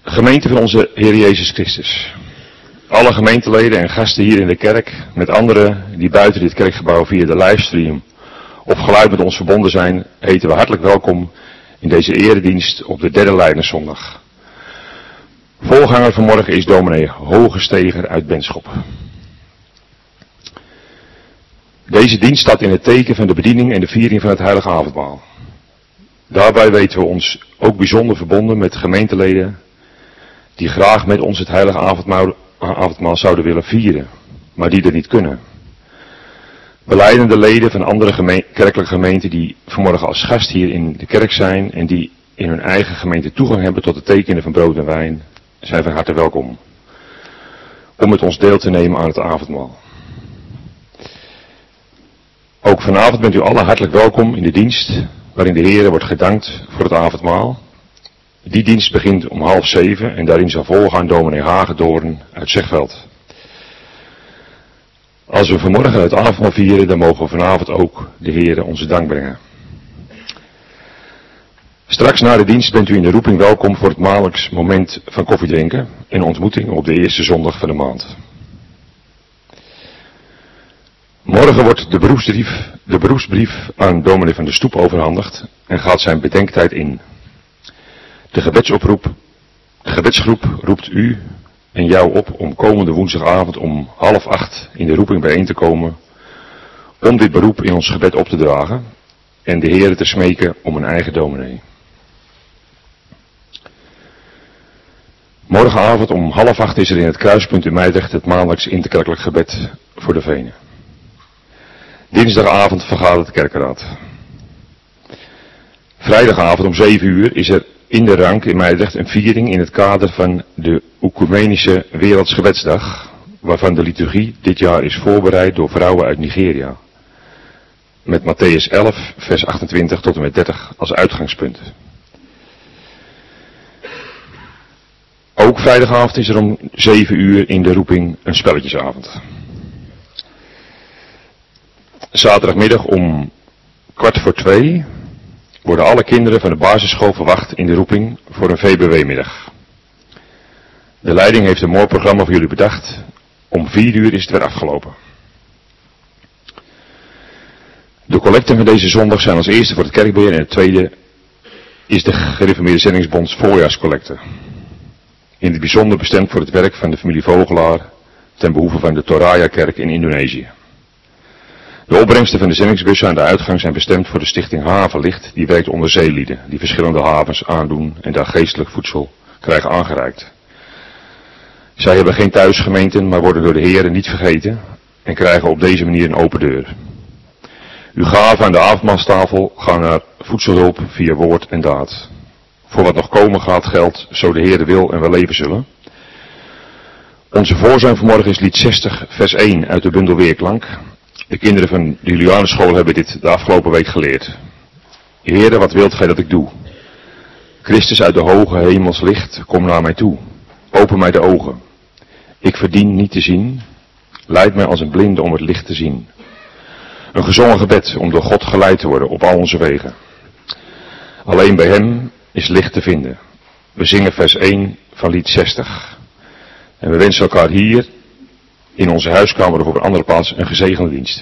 Gemeente van onze Heer Jezus Christus. Alle gemeenteleden en gasten hier in de kerk, met anderen die buiten dit kerkgebouw via de livestream of geluid met ons verbonden zijn, heten we hartelijk welkom in deze eredienst op de derde Lijdenszondag. Voorganger vanmorgen is dominee Hogesteger uit Benschop. Deze dienst staat in het teken van de bediening en de viering van het heilige avondmaal. Daarbij weten we ons ook bijzonder verbonden met gemeenteleden die graag met ons het heilige avondmaal zouden willen vieren, maar die er niet kunnen. Belijdende leden van andere kerkelijke gemeenten die vanmorgen als gast hier in de kerk zijn en die in hun eigen gemeente toegang hebben tot het tekenen van brood en wijn, zijn van harte welkom om met ons deel te nemen aan het avondmaal. Ook vanavond bent u allen hartelijk welkom in de dienst waarin de Heer wordt gedankt voor het avondmaal. Die dienst begint om 6:30 en daarin zal voorgaan dominee Hagedoorn uit Zegveld. Als we vanmorgen het avondmaal vieren, dan mogen we vanavond ook de Heer onze dank brengen. Straks na de dienst bent u in de roeping welkom voor het maandelijks moment van koffiedrinken en ontmoeting op de eerste zondag van de maand. Morgen wordt de beroepsbrief aan dominee van der Stoep overhandigd en gaat zijn bedenktijd in. De gebedsgroep roept u en jou op om komende woensdagavond om 7:30 in de roeping bijeen te komen om dit beroep in ons gebed op te dragen en de Heer te smeken om een eigen dominee. Morgenavond om 7:30 is er in het kruispunt in Meidrecht het maandelijks interkerkelijk gebed voor de Venen. Dinsdagavond vergadert de kerkenraad. Vrijdagavond om 7:00 is er in de Rank in Meidrecht een viering in het kader van de Oekumenische Wereldsgebedsdag, waarvan de liturgie dit jaar is voorbereid door vrouwen uit Nigeria. Met Matthäus 11, vers 28 tot en met 30 als uitgangspunt. Ook vrijdagavond is er om 7:00 in de roeping een spelletjesavond. Zaterdagmiddag om 1:15 worden alle kinderen van de basisschool verwacht in de roeping voor een VBW-middag. De leiding heeft een mooi programma voor jullie bedacht. Om 4:00 is het weer afgelopen. De collecten van deze zondag zijn als eerste voor het kerkbeheer en het tweede is de Gereformeerde Zendingsbonds voorjaarscollecte. In het bijzonder bestemd voor het werk van de familie Vogelaar ten behoeve van de Toraya-kerk in Indonesië. De opbrengsten van de zendingsbussen aan de uitgang zijn bestemd voor de stichting Havenlicht, die werkt onder zeelieden, die verschillende havens aandoen en daar geestelijk voedsel krijgen aangereikt. Zij hebben geen thuisgemeenten, maar worden door de Heeren niet vergeten en krijgen op deze manier een open deur. Uw gaven aan de avondmaalstafel gaan naar voedselhulp via woord en daad. Voor wat nog komen gaat geldt, zo de Heere wil en we leven zullen. Onze voorzang vanmorgen is lied 60, vers 1 uit de bundel Weerklank. De kinderen van de Julianenschool hebben dit de afgelopen week geleerd. Heere, wat wilt gij dat ik doe? Christus uit de hoge hemels licht, kom naar mij toe. Open mij de ogen. Ik verdien niet te zien. Leid mij als een blinde om het licht te zien. Een gezongen gebed om door God geleid te worden op al onze wegen. Alleen bij hem is licht te vinden. We zingen vers 1 van lied 60. En we wensen elkaar hier in onze huiskamer of op een andere plaats een gezegende dienst.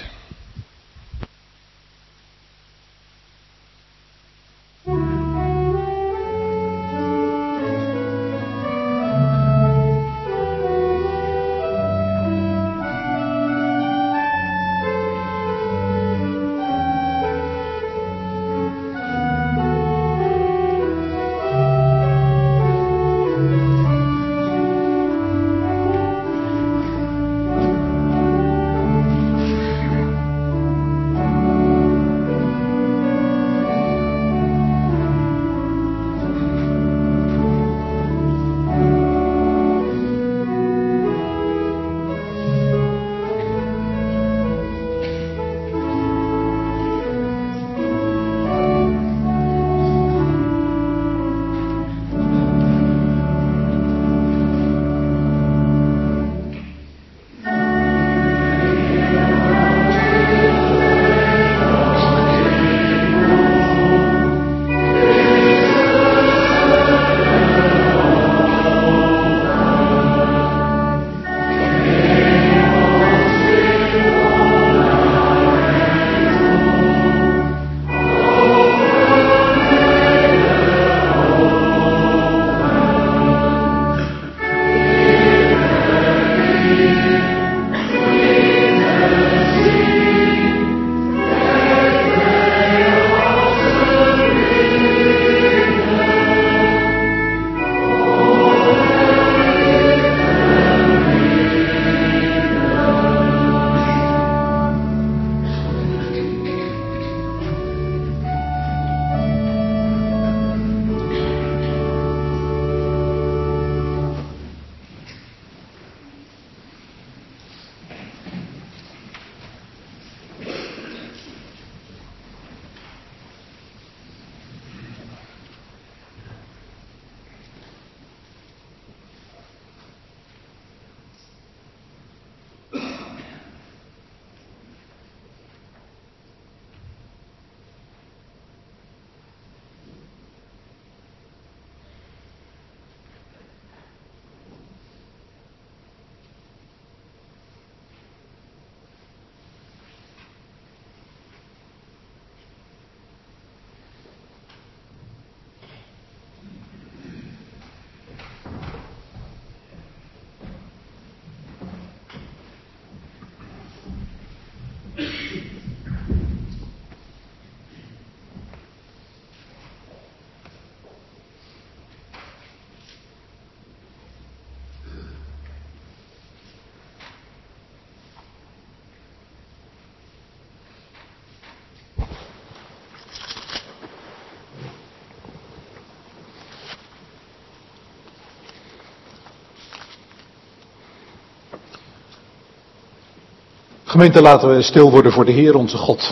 Gemeente, laten we stil worden voor de Heer onze God.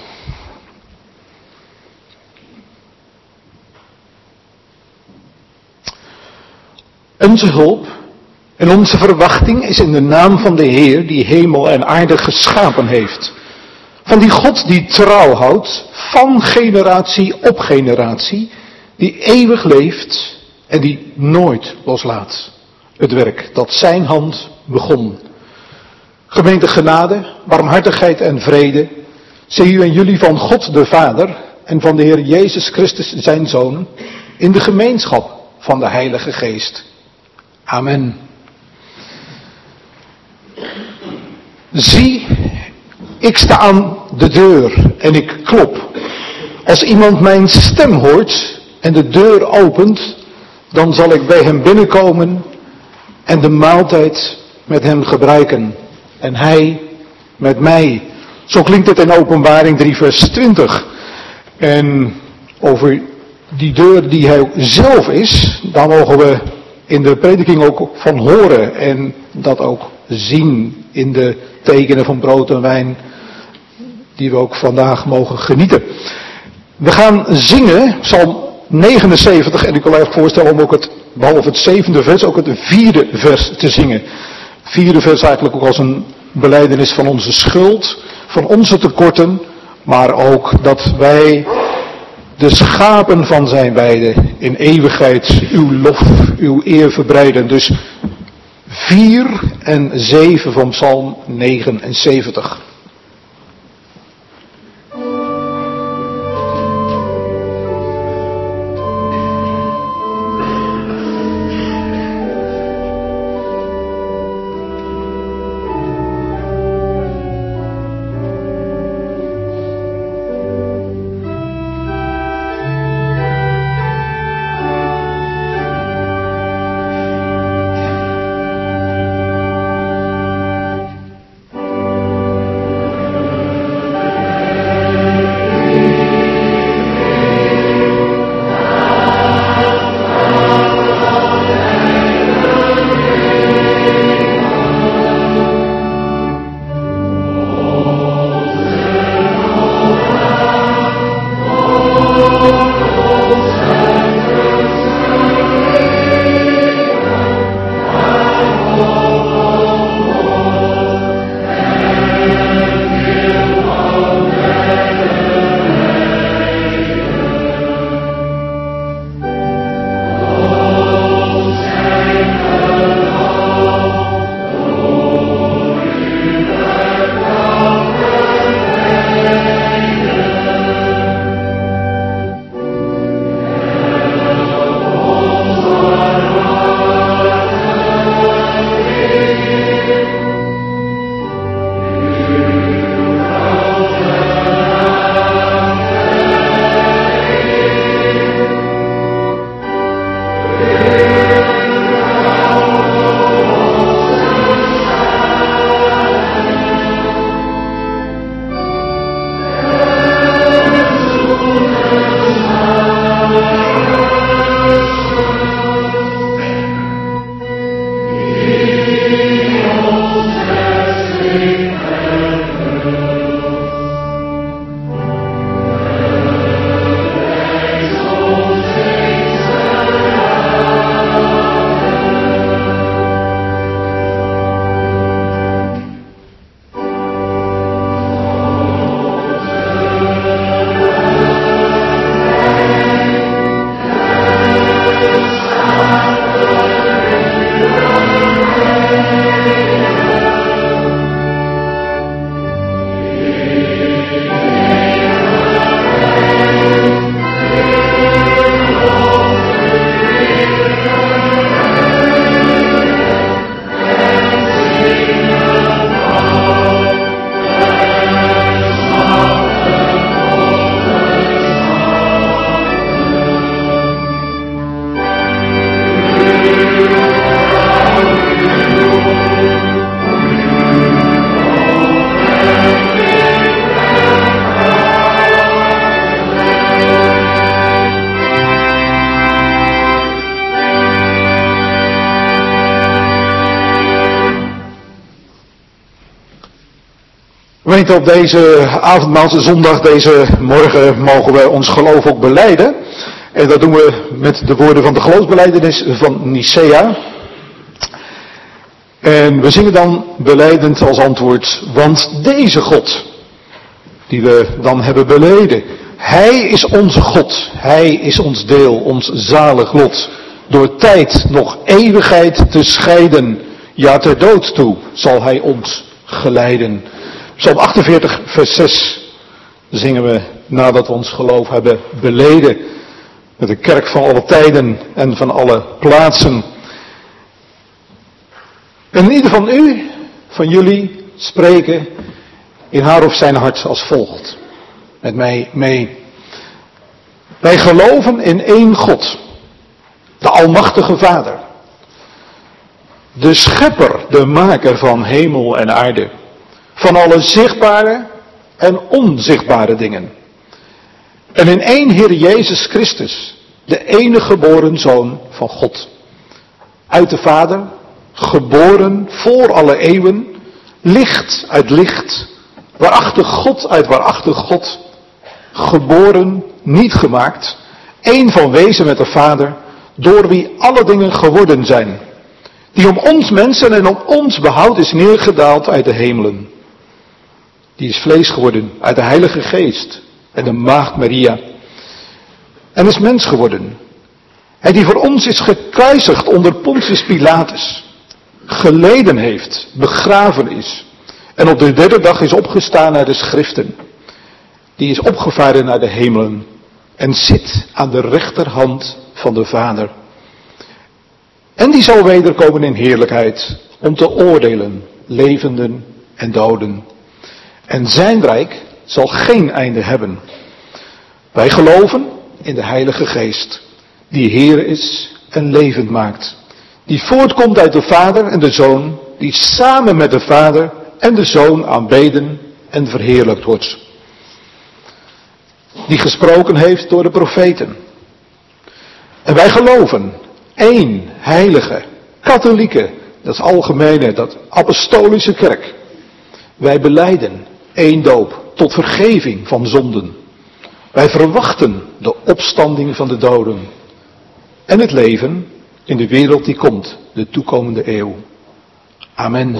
Onze hulp en onze verwachting is in de naam van de Heer die hemel en aarde geschapen heeft. Van die God die trouw houdt, van generatie op generatie, die eeuwig leeft en die nooit loslaat. Het werk dat zijn hand begon. Gemeente, genade, barmhartigheid en vrede, zij u en jullie van God de Vader en van de Heer Jezus Christus zijn Zoon, in de gemeenschap van de Heilige Geest. Amen. Zie, ik sta aan de deur en ik klop. Als iemand mijn stem hoort en de deur opent, dan zal ik bij hem binnenkomen en de maaltijd met hem gebruiken. En hij met mij. Zo klinkt het in Openbaring 3 vers 20. En over die deur die hij zelf is, daar mogen we in de prediking ook van horen. En dat ook zien in de tekenen van brood en wijn die we ook vandaag mogen genieten. We gaan zingen, Psalm 79, en ik wil eigenlijk voorstellen om ook behalve het 7e vers, ook het 4e vers te zingen. Het 4e vers eigenlijk ook als een belijdenis van onze schuld, van onze tekorten, maar ook dat wij de schapen van zijn weide in eeuwigheid uw lof, uw eer verbreiden. Dus 4 en 7 van Psalm 79. Gemeente, op deze avondmaalse zondag, deze morgen, mogen we ons geloof ook belijden. En dat doen we met de woorden van de geloofsbelijdenis van Nicea. En we zingen dan belijdend als antwoord, want deze God, die we dan hebben beleden, Hij is onze God, Hij is ons deel, ons zalig lot. Door tijd nog eeuwigheid te scheiden, ja ter dood toe zal Hij ons geleiden. Psalm 48 vers 6 zingen we nadat we ons geloof hebben beleden. Met de kerk van alle tijden en van alle plaatsen. En ieder van u, van jullie, spreken in haar of zijn hart als volgt. Met mij mee. Wij geloven in één God. De Almachtige Vader. De Schepper, de Maker van hemel en aarde. Van alle zichtbare en onzichtbare dingen. En in één Heer Jezus Christus, de enige geboren Zoon van God. Uit de Vader, geboren voor alle eeuwen, licht uit licht, waarachtig God uit waarachtig God, geboren, niet gemaakt, één van wezen met de Vader, door wie alle dingen geworden zijn, die om ons mensen en om ons behoud is neergedaald uit de hemelen. Die is vlees geworden uit de Heilige Geest en de Maagd Maria. En is mens geworden. Hij die voor ons is gekruisigd onder Pontius Pilatus. Geleden heeft, begraven is. En op de derde dag is opgestaan naar de schriften. Die is opgevaren naar de hemelen. En zit aan de rechterhand van de Vader. En die zal wederkomen in heerlijkheid. Om te oordelen, levenden en doden. En zijn rijk zal geen einde hebben. Wij geloven in de Heilige Geest, die Heer is en levend maakt. Die voortkomt uit de Vader en de Zoon, die samen met de Vader en de Zoon aanbeden en verheerlijkt wordt. Die gesproken heeft door de profeten. En wij geloven één heilige, katholieke, dat is algemene, dat apostolische kerk. Wij belijden één doop tot vergeving van zonden. Wij verwachten de opstanding van de doden. En het leven in de wereld die komt, de toekomende eeuw. Amen.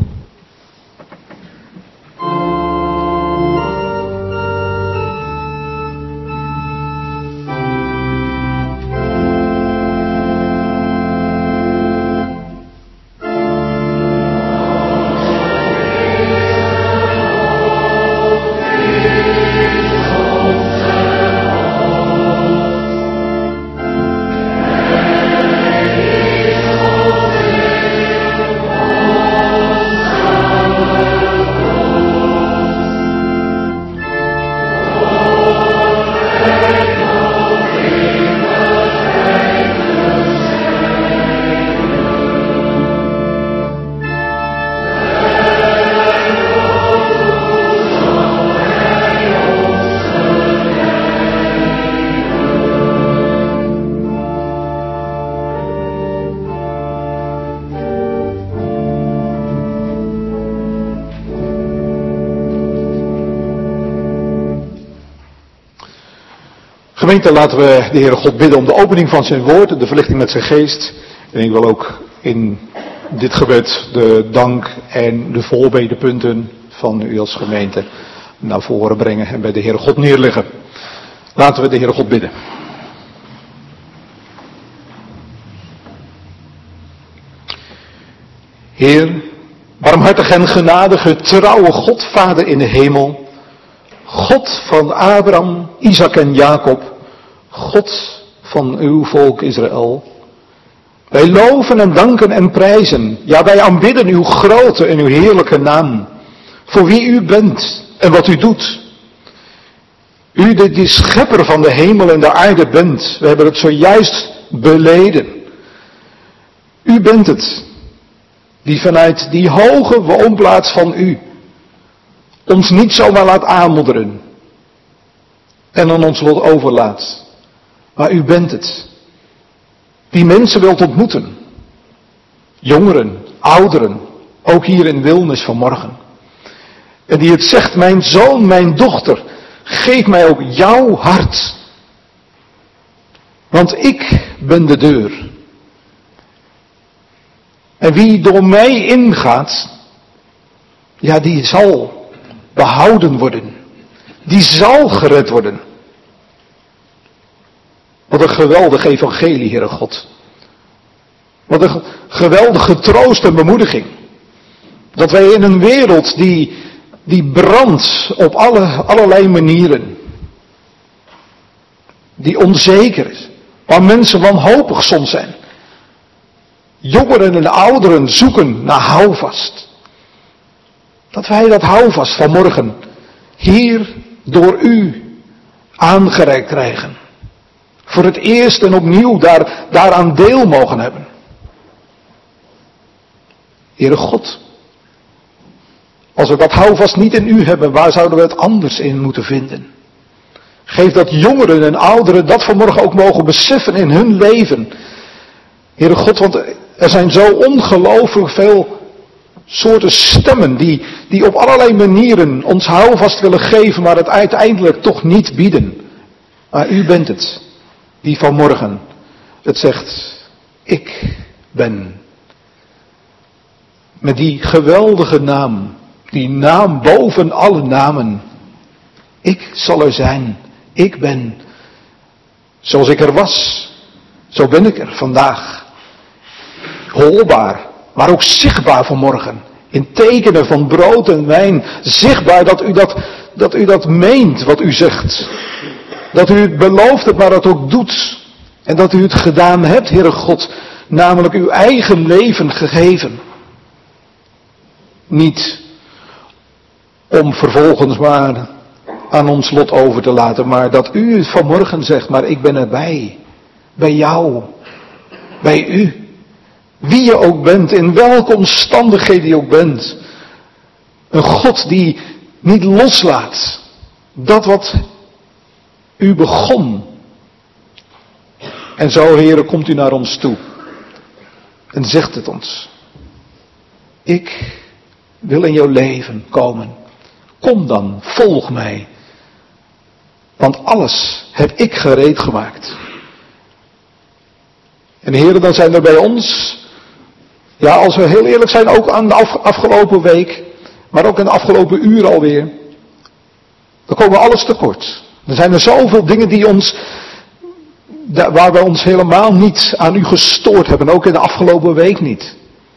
Gemeente, laten we de Heere God bidden om de opening van zijn woord en de verlichting met zijn geest. En ik wil ook in dit gebed de dank en de voorbedepunten van u als gemeente naar voren brengen en bij de Heere God neerleggen. Laten we de Heere God bidden. Heer, barmhartig en genadige, trouwe God, Vader in de hemel, God van Abraham, Isaac en Jacob, God van uw volk Israël. Wij loven en danken en prijzen, ja wij aanbidden uw grote en uw heerlijke naam, voor wie u bent en wat u doet. U die de schepper van de hemel en de aarde bent, we hebben het zojuist beleden. U bent het, die vanuit die hoge woonplaats van u ons niet zomaar laat aanmodderen en aan ons lot overlaat. Maar u bent het, die mensen wilt ontmoeten. Jongeren, ouderen, ook hier in Wilnis vanmorgen. En die het zegt, mijn zoon, mijn dochter, geef mij ook jouw hart. Want ik ben de deur. En wie door mij ingaat, ja, die zal behouden worden. Die zal gered worden. Wat een geweldig evangelie, Heere God. Wat een geweldige troost en bemoediging. Dat wij in een wereld die brandt op allerlei manieren. Die onzeker is. Waar mensen wanhopig soms zijn. Jongeren en ouderen zoeken naar houvast. Dat wij dat houvast vanmorgen hier door u aangereikt krijgen. Voor het eerst en opnieuw daaraan deel mogen hebben. Heere God, als we dat houvast niet in u hebben, waar zouden we het anders in moeten vinden? Geef dat jongeren en ouderen dat vanmorgen ook mogen beseffen in hun leven. Heere God, want er zijn zo ongelooflijk veel soorten stemmen die op allerlei manieren ons houvast willen geven, maar het uiteindelijk toch niet bieden. Maar u bent het, die vanmorgen het zegt, ik ben. Met die geweldige naam, die naam boven alle namen. Ik zal er zijn, ik ben. Zoals ik er was, zo ben ik er vandaag. Hoorbaar, maar ook zichtbaar vanmorgen. In tekenen van brood en wijn. Zichtbaar dat u dat meent wat u zegt. Dat u het belooft hebt, maar dat ook doet. En dat u het gedaan hebt, Heere God. Namelijk uw eigen leven gegeven. Niet om vervolgens maar aan ons lot over te laten. Maar dat u het vanmorgen zegt, maar ik ben erbij. Bij jou. Bij u. Wie je ook bent, in welke omstandigheden je ook bent. Een God die niet loslaat. Dat wat u begon. En zo, Heere, komt u naar ons toe. En zegt het ons. Ik wil in jouw leven komen. Kom dan, volg mij. Want alles heb ik gereed gemaakt. En Heere, dan zijn er bij ons, ja, als we heel eerlijk zijn, ook aan de afgelopen week, maar ook in de afgelopen uur alweer, dan komen we alles tekort. Er zijn er zoveel dingen waar we ons helemaal niet aan u gestoord hebben, ook in de afgelopen week niet.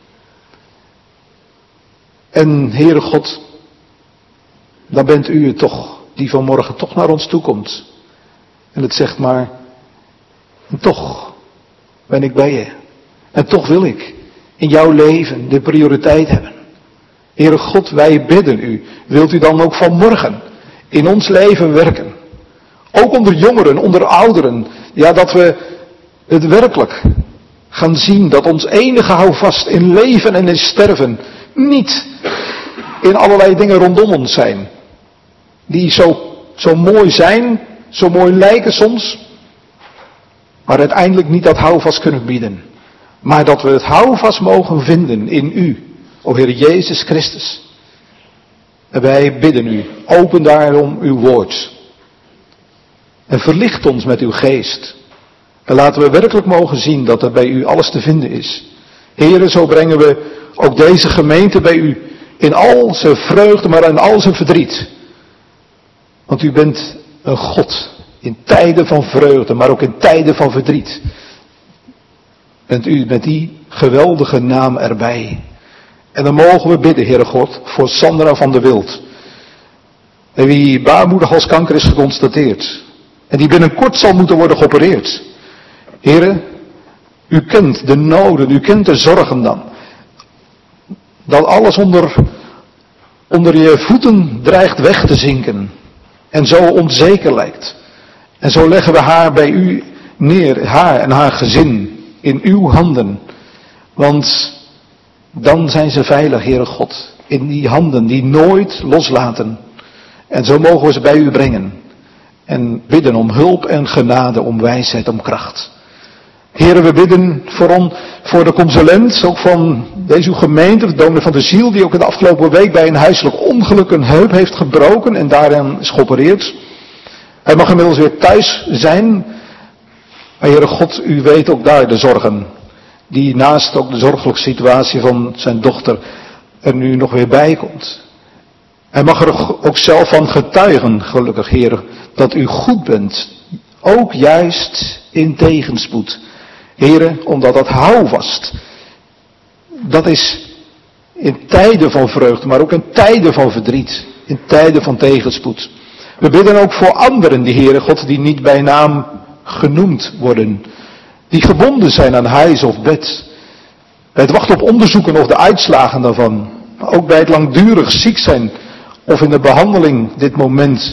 En Heere God, dan bent u het toch, die vanmorgen toch naar ons toe komt. En het zegt maar, en toch ben ik bij je. En toch wil ik in jouw leven de prioriteit hebben. Heere God, wij bidden u. Wilt u dan ook vanmorgen in ons leven werken? Ook onder jongeren, onder ouderen. Ja, dat we het werkelijk gaan zien. Dat ons enige houvast in leven en in sterven niet in allerlei dingen rondom ons zijn. Die zo mooi zijn, zo mooi lijken soms. Maar uiteindelijk niet dat houvast kunnen bieden. Maar dat we het houvast mogen vinden in u, o Heer Jezus Christus. En wij bidden u, open daarom uw woord. En verlicht ons met uw geest. En laten we werkelijk mogen zien dat er bij u alles te vinden is. Heere, zo brengen we ook deze gemeente bij u in al zijn vreugde, maar in al zijn verdriet. Want u bent een God in tijden van vreugde, maar ook in tijden van verdriet. Bent u met die geweldige naam erbij. En dan mogen we bidden, Heere God, voor Sandra van der Wild. En wie baarmoederhalskanker is geconstateerd. En die binnenkort zal moeten worden geopereerd. Heere, u kent de noden, u kent de zorgen dan. Dat alles onder je voeten dreigt weg te zinken. En zo onzeker lijkt. En zo leggen we haar bij u neer, haar en haar gezin, in uw handen. Want dan zijn ze veilig, Heere God, in die handen die nooit loslaten. En zo mogen we ze bij u brengen. En bidden om hulp en genade, om wijsheid, om kracht. Heren, we bidden voor de consulent, ook van deze gemeente, de dominee van de ziel, die ook in de afgelopen week bij een huiselijk ongeluk een heup heeft gebroken en daarin is geopereerd. Hij mag inmiddels weer thuis zijn. Maar Heere God, u weet ook daar de zorgen, die naast ook de zorgelijke situatie van zijn dochter er nu nog weer bij komt. Hij mag er ook zelf van getuigen, gelukkig Heer, dat u goed bent, ook juist in tegenspoed. Heere, omdat dat houvast, dat is in tijden van vreugde, maar ook in tijden van verdriet, in tijden van tegenspoed. We bidden ook voor anderen, die Heere God, die niet bij naam genoemd worden, die gebonden zijn aan huis of bed, bij het wachten op onderzoeken of de uitslagen daarvan, maar ook bij het langdurig ziek zijn of in de behandeling dit moment.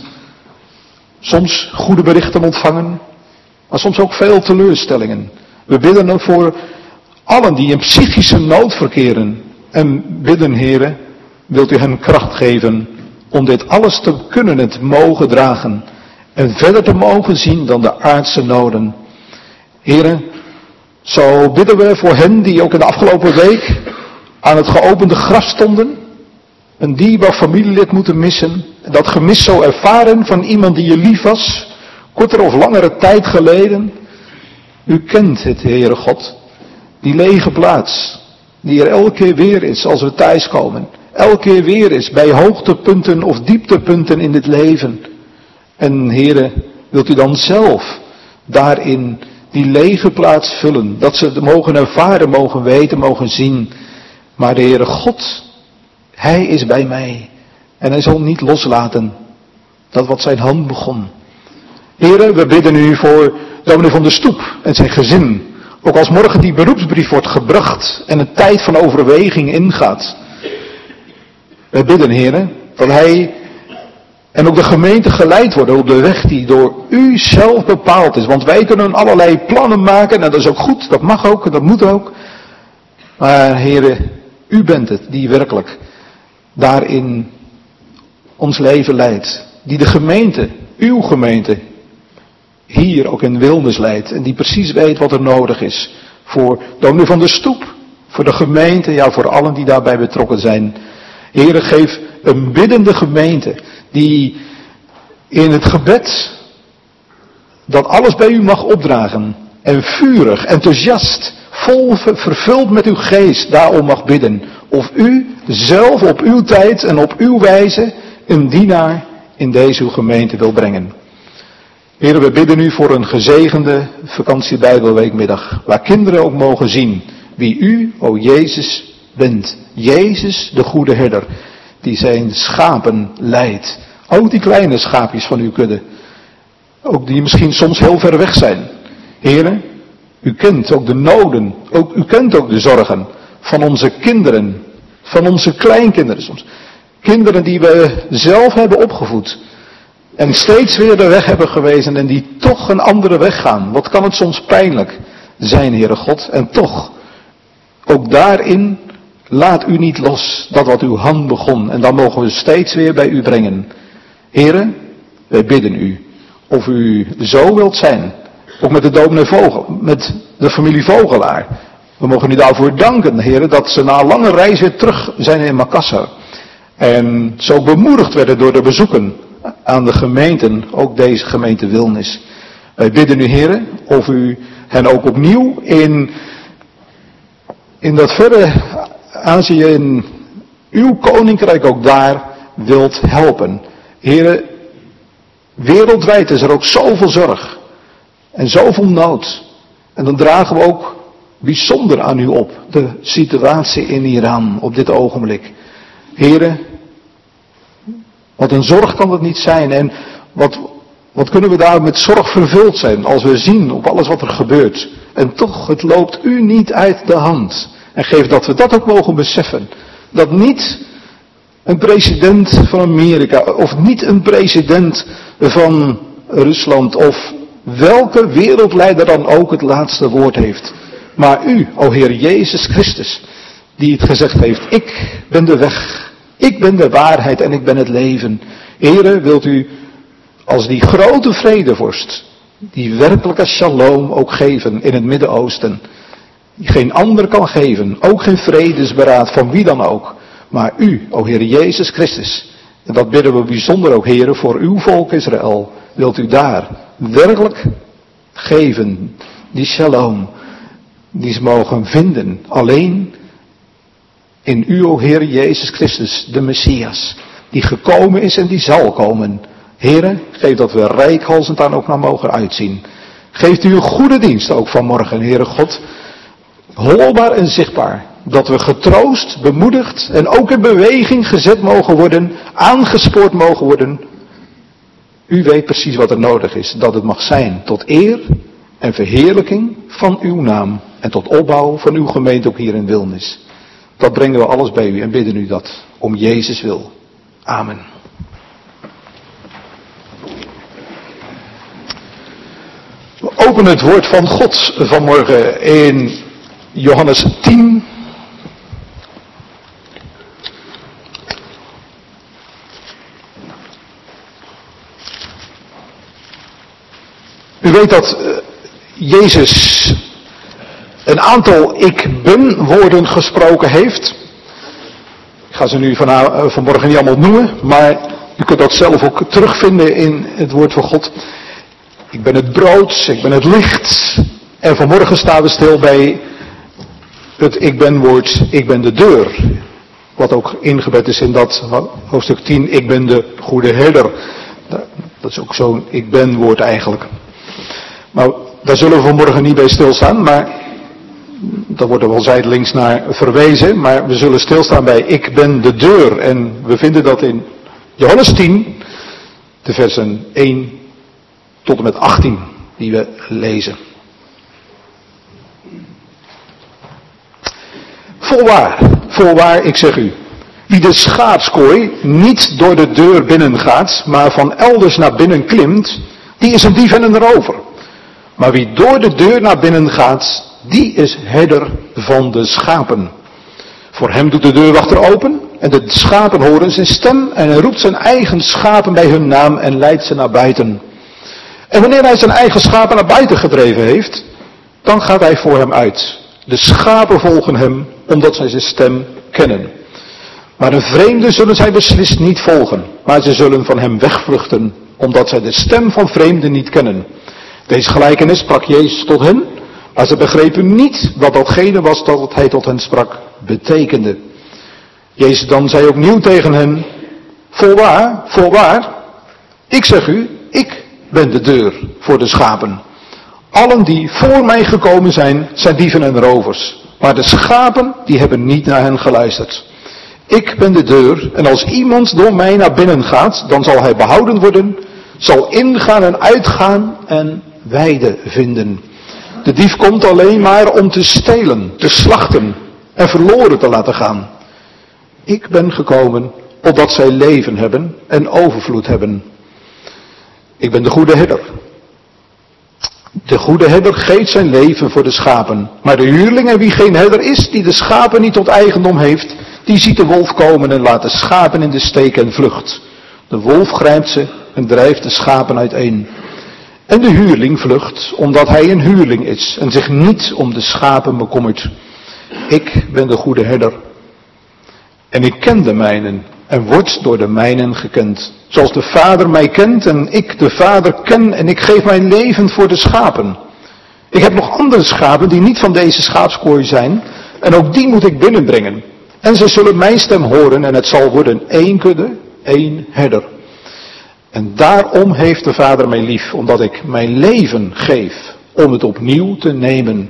Soms goede berichten ontvangen, maar soms ook veel teleurstellingen. We bidden ook voor allen die in psychische nood verkeren en bidden, Heere, wilt u hen kracht geven om dit alles te kunnen en te mogen dragen en verder te mogen zien dan de aardse noden. Heere, zo bidden we voor hen die ook in de afgelopen week aan het geopende graf stonden, een dierbaar familielid moeten missen, en dat gemis zo ervaren van iemand die je lief was, kortere of langere tijd geleden. U kent het, Heere God, die lege plaats, die er elke keer weer is als we thuiskomen. Elke keer weer is bij hoogtepunten of dieptepunten in dit leven. En Heere, wilt u dan zelf daarin die lege plaats vullen, dat ze het mogen ervaren, mogen weten, mogen zien. Maar de Heere God, Hij is bij mij en Hij zal niet loslaten dat wat zijn hand begon. Heere, we bidden u voor dominee van de Stoep en zijn gezin. Ook als morgen die beroepsbrief wordt gebracht en een tijd van overweging ingaat. We bidden, Heere, dat hij en ook de gemeente geleid worden op de weg die door u zelf bepaald is. Want wij kunnen allerlei plannen maken en dat is ook goed, dat mag ook en dat moet ook. Maar Heere, u bent het die werkelijk daarin ons leven leidt. Die de gemeente, uw gemeente, hier ook in Wilnis leidt. En die precies weet wat er nodig is. Voor dominee van de Stoep, voor de gemeente, ja voor allen die daarbij betrokken zijn. Heere, geef een biddende gemeente die in het gebed dat alles bij u mag opdragen. En vurig, enthousiast, vol vervuld met uw geest daarom mag bidden. Of u zelf op uw tijd en op uw wijze een dienaar in deze uw gemeente wil brengen. Heere, we bidden u voor een gezegende vakantiebijbelweekmiddag. Waar kinderen ook mogen zien wie u, o Jezus, bent. Jezus, de goede herder, die zijn schapen leidt. Ook die kleine schaapjes van uw kudde. Ook die misschien soms heel ver weg zijn. Heere, u kent ook de noden. U kent ook de zorgen van onze kinderen. Van onze kleinkinderen soms. Kinderen die we zelf hebben opgevoed. En steeds weer de weg hebben gewezen en die toch een andere weg gaan. Wat kan het soms pijnlijk zijn, Heere God. En toch, ook daarin, laat u niet los dat wat uw hand begon. En dan mogen we steeds weer bij u brengen. Heere, wij bidden u. Of u zo wilt zijn. Ook met de dominee Vogel, met de familie Vogelaar. We mogen u daarvoor danken, Heere, dat ze na een lange reis weer terug zijn in Makassar. En zo bemoedigd werden door de bezoeken aan de gemeenten, ook deze gemeente Wilnis. Wij bidden u, Heere, of u hen ook opnieuw in dat verre Azië, in uw koninkrijk ook daar wilt helpen. Heere, wereldwijd is er ook zoveel zorg en zoveel nood. En dan dragen we ook bijzonder aan u op, de situatie in Iran op dit ogenblik. Heere, wat een zorg kan het niet zijn. En wat kunnen we daar met zorg vervuld zijn als we zien op alles wat er gebeurt. En toch, het loopt u niet uit de hand. En geef dat we dat ook mogen beseffen. Dat niet een president van Amerika of niet een president van Rusland of welke wereldleider dan ook het laatste woord heeft. Maar u, o Heer Jezus Christus, die het gezegd heeft, ik ben de weg. Ik ben de waarheid en ik ben het leven. Heere, wilt u als die grote vredevorst die werkelijke shalom ook geven in het Midden-Oosten. Die geen ander kan geven, ook geen vredesberaad van wie dan ook. Maar u, o Heer Jezus Christus, en dat bidden we bijzonder ook, Heer, voor uw volk Israël, wilt u daar werkelijk geven, die shalom, die ze mogen vinden, alleen in u, o Heer Jezus Christus, de Messias, die gekomen is en die zal komen. Heere, geef dat we reikhalzend daar ook naar mogen uitzien. Geeft u een goede dienst ook vanmorgen, Heere God, hoorbaar en zichtbaar. Dat we getroost, bemoedigd en ook in beweging gezet mogen worden, aangespoord mogen worden. U weet precies wat er nodig is, dat het mag zijn tot eer en verheerlijking van uw naam en tot opbouw van uw gemeente ook hier in Wilnis. Dat brengen we alles bij u en bidden u dat om Jezus wil. Amen. We openen het woord van God vanmorgen in Johannes 10. U weet dat Jezus een aantal ik ben woorden gesproken heeft. Ik ga ze nu vanmorgen niet allemaal noemen, maar u kunt dat zelf ook terugvinden in het woord van God. Ik ben het brood, ik ben het licht. En vanmorgen staan we stil bij het ik ben woord, ik ben de deur. Wat ook ingebed is in dat hoofdstuk 10, ik ben de goede herder. Dat is ook zo'n ik ben woord eigenlijk. Maar daar zullen we vanmorgen niet bij stilstaan, maar daar wordt er wel zijdelings naar verwezen. Maar we zullen stilstaan bij ik ben de deur. En we vinden dat in Johannes 10, de versen 1 tot en met 18, die we lezen. Voorwaar, ik zeg u, wie de schaapskooi niet door de deur binnengaat, maar van elders naar binnen klimt, die is een dief en een rover. Maar wie door de deur naar binnen gaat, die is herder van de schapen. Voor hem doet de deurwachter open en de schapen horen zijn stem en hij roept zijn eigen schapen bij hun naam en leidt ze naar buiten. En wanneer hij zijn eigen schapen naar buiten gedreven heeft, dan gaat hij voor hem uit. De schapen volgen hem, omdat zij zijn stem kennen. Maar een vreemde zullen zij beslist niet volgen, maar ze zullen van hem wegvluchten, omdat zij de stem van vreemden niet kennen. Deze gelijkenis sprak Jezus tot hen, maar ze begrepen niet wat datgene was dat hij tot hen sprak betekende. Jezus dan zei opnieuw tegen hen, voorwaar, ik zeg u, ik ben de deur voor de schapen. Allen die voor mij gekomen zijn, zijn dieven en rovers. Maar de schapen, die hebben niet naar hen geluisterd. Ik ben de deur, en als iemand door mij naar binnen gaat, dan zal hij behouden worden, zal ingaan en uitgaan en weide vinden. De dief komt alleen maar om te stelen, te slachten en verloren te laten gaan. Ik ben gekomen opdat zij leven hebben en overvloed hebben. Ik ben de goede herder. De goede herder geeft zijn leven voor de schapen. Maar de huurling en wie geen herder is, die de schapen niet tot eigendom heeft, die ziet de wolf komen en laat de schapen in de steek en vlucht. De wolf grijpt ze en drijft de schapen uiteen. En de huurling vlucht, omdat hij een huurling is en zich niet om de schapen bekommert. Ik ben de goede herder. En ik ken de mijnen en word door de mijnen gekend. Zoals de Vader mij kent en ik de Vader ken en ik geef mijn leven voor de schapen. Ik heb nog andere schapen die niet van deze schaapskooi zijn en ook die moet ik binnenbrengen. En ze zullen mijn stem horen en het zal worden één kudde, één herder. En daarom heeft de Vader mij lief, omdat ik mijn leven geef om het opnieuw te nemen.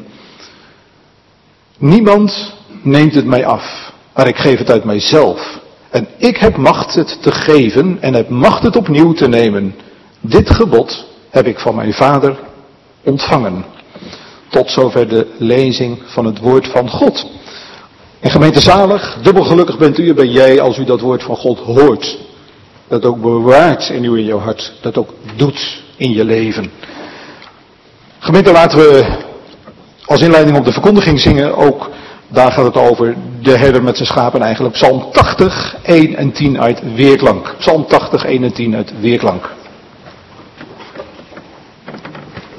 Niemand neemt het mij af, maar ik geef het uit mijzelf. En ik heb macht het te geven en heb macht het opnieuw te nemen. Dit gebod heb ik van mijn Vader ontvangen. Tot zover de lezing van het woord van God. En gemeente zalig, dubbel gelukkig bent u en ben jij als u dat woord van God hoort. Dat ook bewaart in u in jouw hart. Dat ook doet in je leven. Gemeente, laten we als inleiding op de verkondiging zingen. Ook daar gaat het over de herder met zijn schapen eigenlijk. Psalm 80, 1 en 10 uit Weerklank. Psalm 80, 1 en 10 uit Weerklank.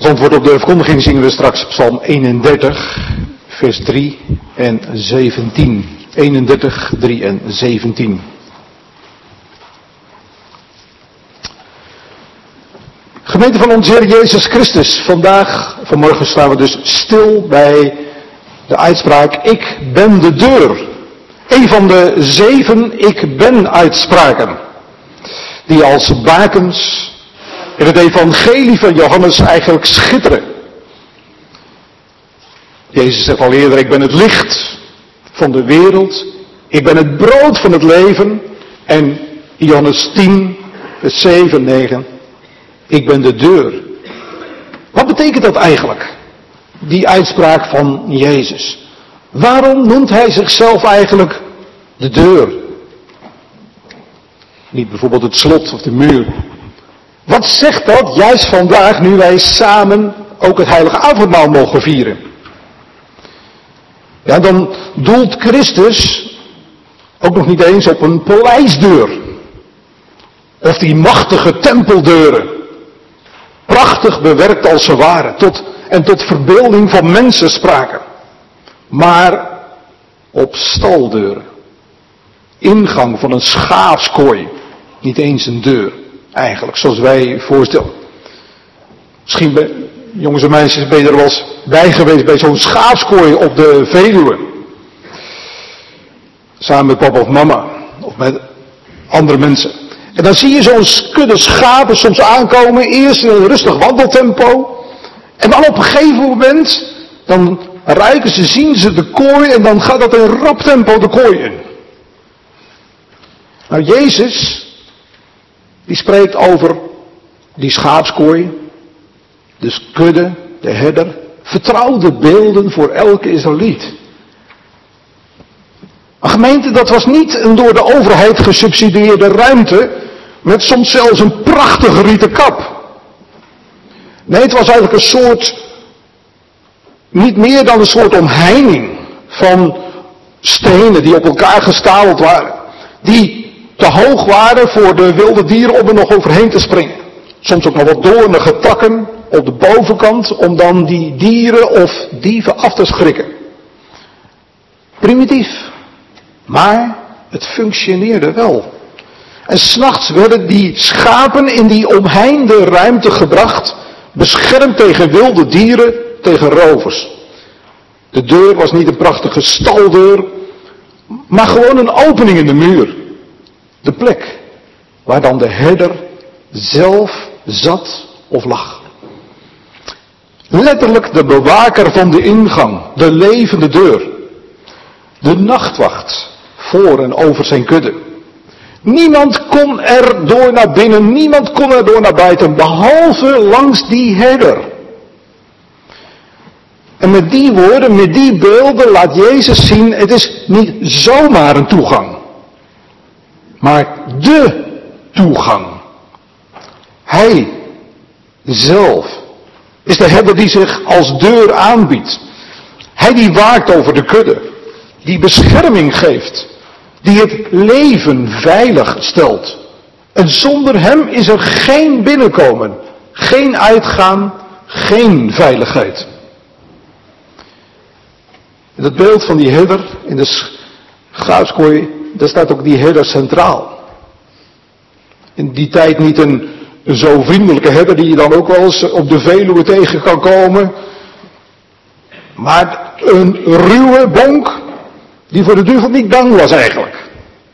Als antwoord op de verkondiging zingen we straks Psalm 31, vers 3 en 17. 31, 3 en 17. Gemeente van onze Heer Jezus Christus, vanmorgen staan we dus stil bij de uitspraak, ik ben de deur. Een van de 7 ik ben uitspraken, die als bakens in het evangelie van Johannes eigenlijk schitteren. Jezus zegt al eerder, ik ben het licht van de wereld, ik ben het brood van het leven. En Johannes 10, vers 7, 9, ik ben de deur. Wat betekent dat eigenlijk, die uitspraak van Jezus? Waarom noemt hij zichzelf eigenlijk de deur? Niet bijvoorbeeld het slot of de muur. Wat zegt dat juist vandaag, nu wij samen ook het heilige avondmaal mogen vieren? Ja, dan doelt Christus ook nog niet eens op een paleisdeur. Of die machtige tempeldeuren. Prachtig bewerkt als ze waren. Tot verbeelding van mensen spraken. Maar op staldeuren. Ingang van een schaapskooi. Niet eens een deur. Eigenlijk, zoals wij voorstellen. Misschien, jongens en meisjes, ben je er wel eens bij geweest bij zo'n schaapskooi op de Veluwe. Samen met papa of mama. Of met andere mensen. En dan zie je zo'n kudde schapen soms aankomen. Eerst in een rustig wandeltempo. En dan op een gegeven moment, dan ruiken ze, zien ze de kooi. En dan gaat dat in rap tempo de kooi in. Nou, Jezus, die spreekt over die schaapskooi. Dus kudde, de herder. Vertrouwde beelden voor elke Israëliet. Maar gemeente, dat was niet een door de overheid gesubsidieerde ruimte. Met soms zelfs een prachtige rieten kap. Nee, het was eigenlijk een soort, niet meer dan een soort omheining van stenen die op elkaar gestapeld waren. Die te hoog waren voor de wilde dieren om er nog overheen te springen. Soms ook nog wat doornige takken op de bovenkant om dan die dieren of dieven af te schrikken. Primitief. Maar het functioneerde wel. En 's nachts werden die schapen in die omheinde ruimte gebracht, beschermd tegen wilde dieren, tegen rovers. De deur was niet een prachtige staldeur, maar gewoon een opening in de muur. De plek waar dan de herder zelf zat of lag. Letterlijk de bewaker van de ingang, de levende deur. De nachtwacht voor en over zijn kudde. Niemand kon er door naar binnen, niemand kon er door naar buiten, behalve langs die herder. En met die woorden, met die beelden laat Jezus zien, het is niet zomaar een toegang. Maar de toegang. Hij zelf is de herder die zich als deur aanbiedt. Hij die waakt over de kudde. Die bescherming geeft. Die het leven veilig stelt. En zonder hem is er geen binnenkomen. Geen uitgaan. Geen veiligheid. In het beeld van die herder in de schaapskooi, daar staat ook die herder centraal. In die tijd niet een zo vriendelijke herder die je dan ook wel eens op de Veluwe tegen kan komen. Maar een ruwe bonk die voor de duivel niet bang was eigenlijk.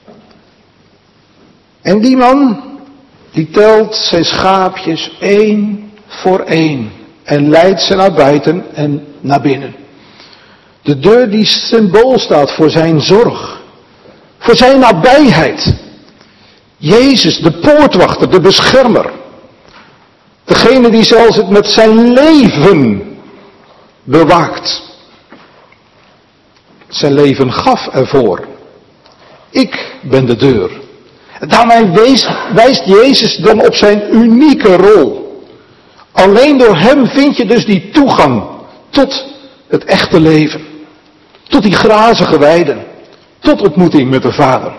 En die man, die telt zijn schaapjes 1 voor 1 en leidt ze naar buiten en naar binnen. De deur die symbool staat voor zijn zorg, voor zijn nabijheid. Jezus, de poortwachter, de beschermer. Degene die zelfs het met zijn leven bewaakt. Zijn leven gaf ervoor. Ik ben de deur. En daarmee wijst Jezus dan op zijn unieke rol. Alleen door hem vind je dus die toegang tot het echte leven. Tot die grazige weiden. Tot ontmoeting met de Vader.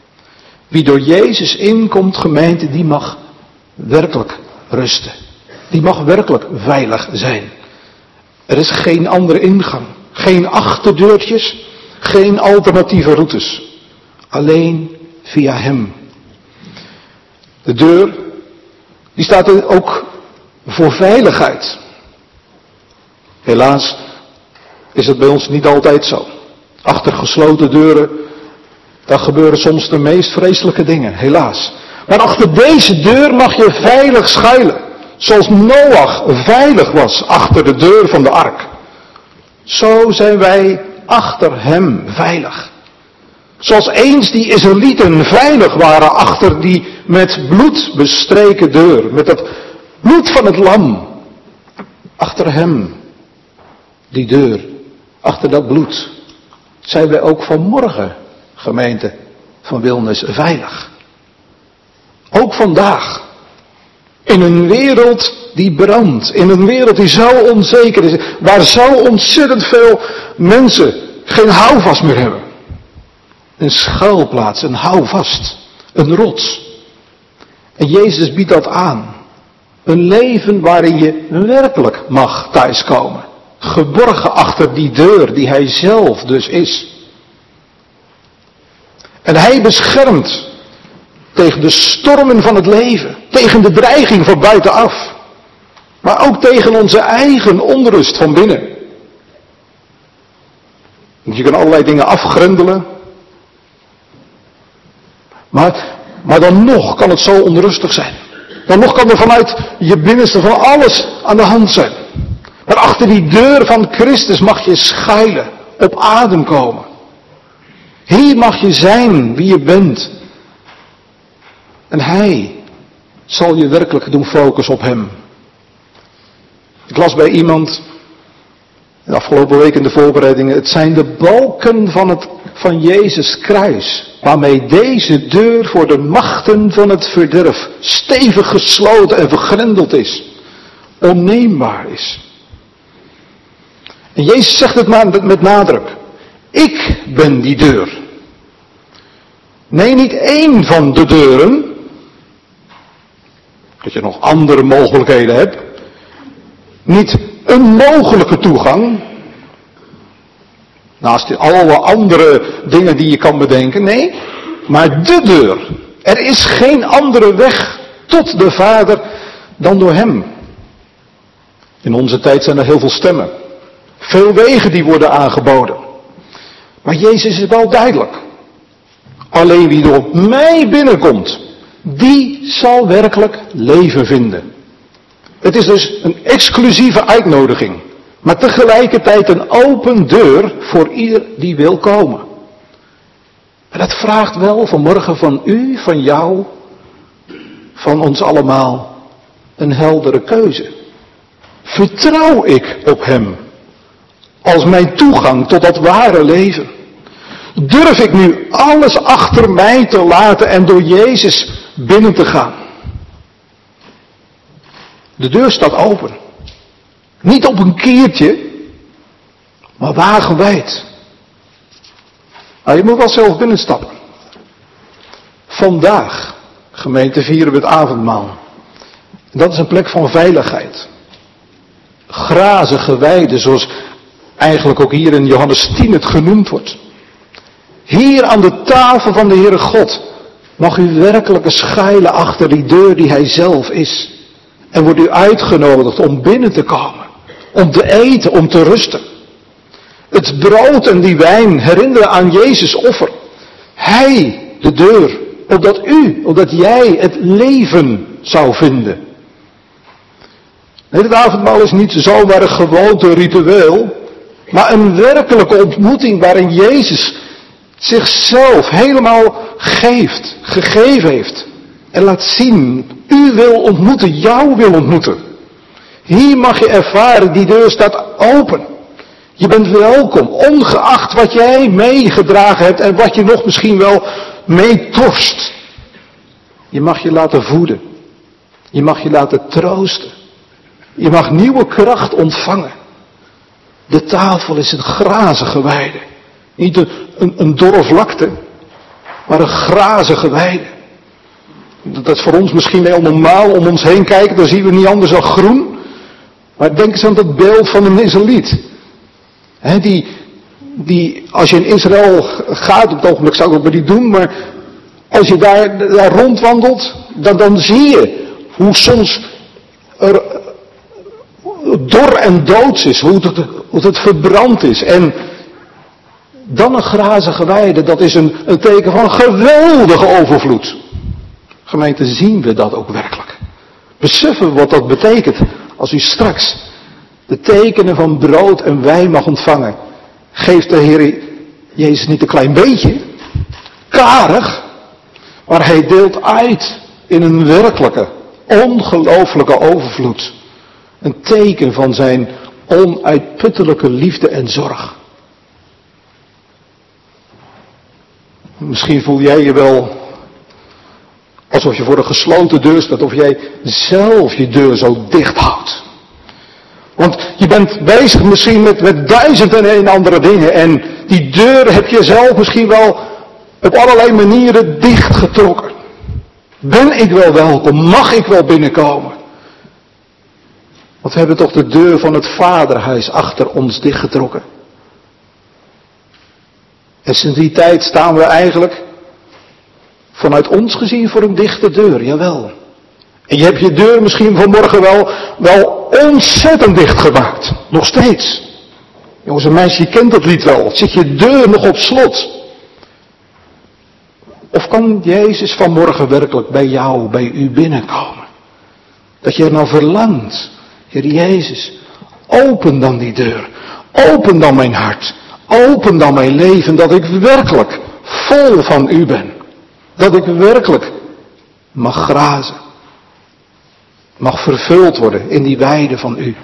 Wie door Jezus inkomt, gemeente, die mag werkelijk rusten. die mag werkelijk veilig zijn. Er is geen andere ingang, geen achterdeurtjes, geen alternatieve routes. Alleen via hem. De deur, die staat er ook voor veiligheid. Helaas is het bij ons niet altijd zo. Achter gesloten deuren, daar gebeuren soms de meest vreselijke dingen, helaas. Maar achter deze deur mag je veilig schuilen. Zoals Noach veilig was achter de deur van de ark. Zo zijn wij achter hem veilig. Zoals eens die Israëlieten veilig waren achter die met bloed bestreken deur. Met het bloed van het lam. Achter hem. Die deur. Achter dat bloed. Zijn wij ook vanmorgen, gemeente van Wilnis, veilig. Ook vandaag. In een wereld die brandt. In een wereld die zo onzeker is. Waar zo ontzettend veel mensen geen houvast meer hebben. Een schuilplaats, een houvast. Een rots. En Jezus biedt dat aan. Een leven waarin je werkelijk mag thuiskomen. Geborgen achter die deur die hij zelf dus is. En hij beschermt tegen de stormen van het leven. Tegen de dreiging van buitenaf. Maar ook tegen onze eigen onrust van binnen. Want je kan allerlei dingen afgrendelen. Maar dan nog kan het zo onrustig zijn. Dan nog kan er vanuit je binnenste van alles aan de hand zijn. Maar achter die deur van Christus mag je schuilen. Op adem komen. Hier mag je zijn wie je bent. En hij zal je werkelijk doen focussen op hem. Ik las bij iemand, de afgelopen week in de voorbereidingen, het zijn de balken van Jezus kruis, waarmee deze deur voor de machten van het verderf stevig gesloten en vergrendeld is, onneembaar is. En Jezus zegt het met nadruk, ik ben die deur. Nee, niet één van de deuren, dat je nog andere mogelijkheden hebt. Niet een mogelijke toegang. Naast alle andere dingen die je kan bedenken. Nee, maar de deur. Er is geen andere weg tot de Vader dan door hem. In onze tijd zijn er heel veel stemmen. Veel wegen die worden aangeboden. Maar Jezus is wel duidelijk. Alleen wie door mij binnenkomt, die zal werkelijk leven vinden. Het is dus een exclusieve uitnodiging. Maar tegelijkertijd een open deur voor ieder die wil komen. En dat vraagt wel vanmorgen van u, van jou, van ons allemaal een heldere keuze. Vertrouw ik op hem als mijn toegang tot dat ware leven? Durf ik nu alles achter mij te laten en door Jezus binnen te gaan? De deur staat open. Niet op een kiertje, maar wagenwijd. Nou, je moet wel zelf binnenstappen. Vandaag, gemeente, vieren we het avondmaal. En dat is een plek van veiligheid. Grazige weiden, zoals eigenlijk ook hier in Johannes 10 het genoemd wordt. Hier aan de tafel van de Heere God mag u werkelijk schuilen achter die deur die hij zelf is. En wordt u uitgenodigd om binnen te komen. Om te eten, om te rusten. Het brood en die wijn herinneren aan Jezus' offer. Hij, de deur, opdat jij het leven zou vinden. Het avondmaal is niet zomaar een gewoonte ritueel, maar een werkelijke ontmoeting waarin Jezus zichzelf helemaal gegeven heeft. En laat zien, u wil ontmoeten, jou wil ontmoeten. Hier mag je ervaren, die deur staat open. Je bent welkom, ongeacht wat jij meegedragen hebt en wat je nog misschien wel meetorst. Je mag je laten voeden. Je mag je laten troosten. Je mag nieuwe kracht ontvangen. De tafel is een grazige weide. Niet een dorre vlakte, maar een grazige weide. Dat is voor ons misschien heel normaal, om ons heen kijken, dan zien we niet anders dan groen. Maar denk eens aan dat beeld van een Israëliet. Die, als je in Israël gaat, op het ogenblik zou ik dat maar niet doen, maar als je daar rondwandelt, dan zie je hoe soms er dor en doods is, hoe het verbrand is. En dan een grazige weide, dat is een teken van geweldige overvloed. Gemeente, zien we dat ook werkelijk? Beseffen we wat dat betekent als u straks de tekenen van brood en wijn mag ontvangen? Geeft de Heer Jezus niet een klein beetje? Karig. Maar hij deelt uit in een werkelijke, ongelooflijke overvloed. Een teken van zijn onuitputtelijke liefde en zorg. Misschien voel jij je wel alsof je voor een gesloten deur staat, of jij zelf je deur zo dicht houdt. Want je bent bezig misschien met 1001 andere dingen en die deur heb je zelf misschien wel op allerlei manieren dichtgetrokken. Ben ik wel welkom? Mag ik wel binnenkomen? Want we hebben toch de deur van het vaderhuis achter ons dichtgetrokken. En sinds die tijd staan we eigenlijk vanuit ons gezien voor een dichte deur, jawel. En je hebt je deur misschien vanmorgen wel ontzettend dicht gemaakt. Nog steeds. Jongens en meisjes, je kent dat lied wel. Zit je deur nog op slot? Of kan Jezus vanmorgen werkelijk bij jou, bij u binnenkomen? Dat je er nou verlangt. Heer Jezus, open dan die deur. Open dan mijn hart. Open dan mijn leven, dat ik werkelijk vol van u ben. Dat ik werkelijk mag grazen. Mag vervuld worden in die weide van u.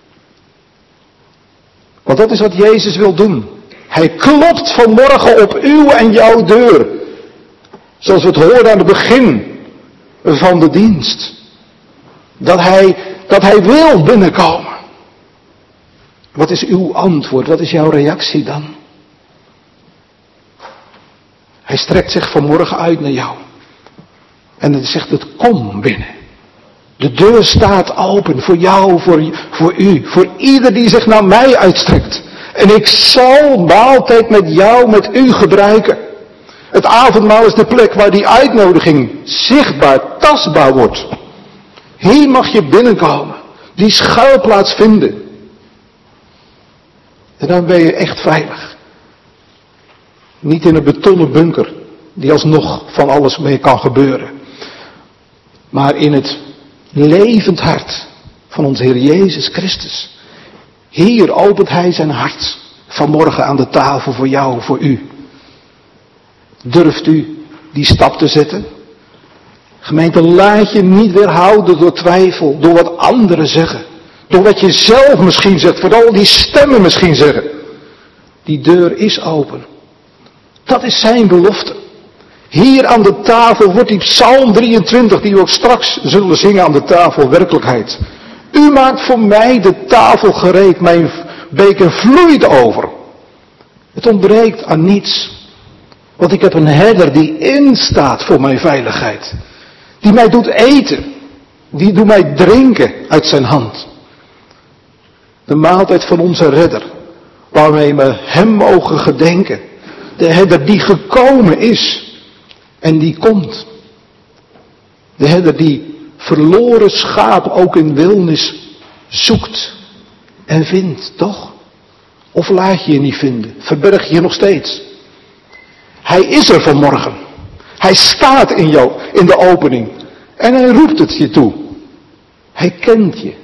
Want dat is wat Jezus wil doen. Hij klopt vanmorgen op uw en jouw deur. Zoals we het hoorden aan het begin van de dienst. Dat hij wil binnenkomen. Wat is uw antwoord? Wat is jouw reactie dan? Hij strekt zich vanmorgen uit naar jou. En dan zegt het, kom binnen. De deur staat open voor jou, voor u, voor ieder die zich naar mij uitstrekt. En ik zal maaltijd met jou, met u gebruiken. Het avondmaal is de plek waar die uitnodiging zichtbaar, tastbaar wordt. Hier mag je binnenkomen, die schuilplaats vinden. En dan ben je echt veilig. Niet in een betonnen bunker, die alsnog van alles mee kan gebeuren. Maar in het levend hart van onze Heer Jezus Christus. Hier opent Hij zijn hart vanmorgen aan de tafel voor jou, voor u. Durft u die stap te zetten? Gemeente, laat je niet weerhouden door twijfel, door wat anderen zeggen. Door wat je zelf misschien zegt, vooral die stemmen misschien zeggen. Die deur is open. Dat is zijn belofte. Hier aan de tafel wordt die Psalm 23, die we ook straks zullen zingen aan de tafel, werkelijkheid. U maakt voor mij de tafel gereed, mijn beker vloeit over. Het ontbreekt aan niets. Want ik heb een herder die instaat voor mijn veiligheid. Die mij doet eten. Die doet mij drinken uit zijn hand. De maaltijd van onze redder. Waarmee we hem mogen gedenken. De herder die gekomen is. En die komt. De herder die verloren schaap ook in wilnis zoekt. En vindt, toch? Of laat je je niet vinden? Verberg je je nog steeds? Hij is er vanmorgen. Hij staat in jou, in de opening. En hij roept het je toe. Hij kent je.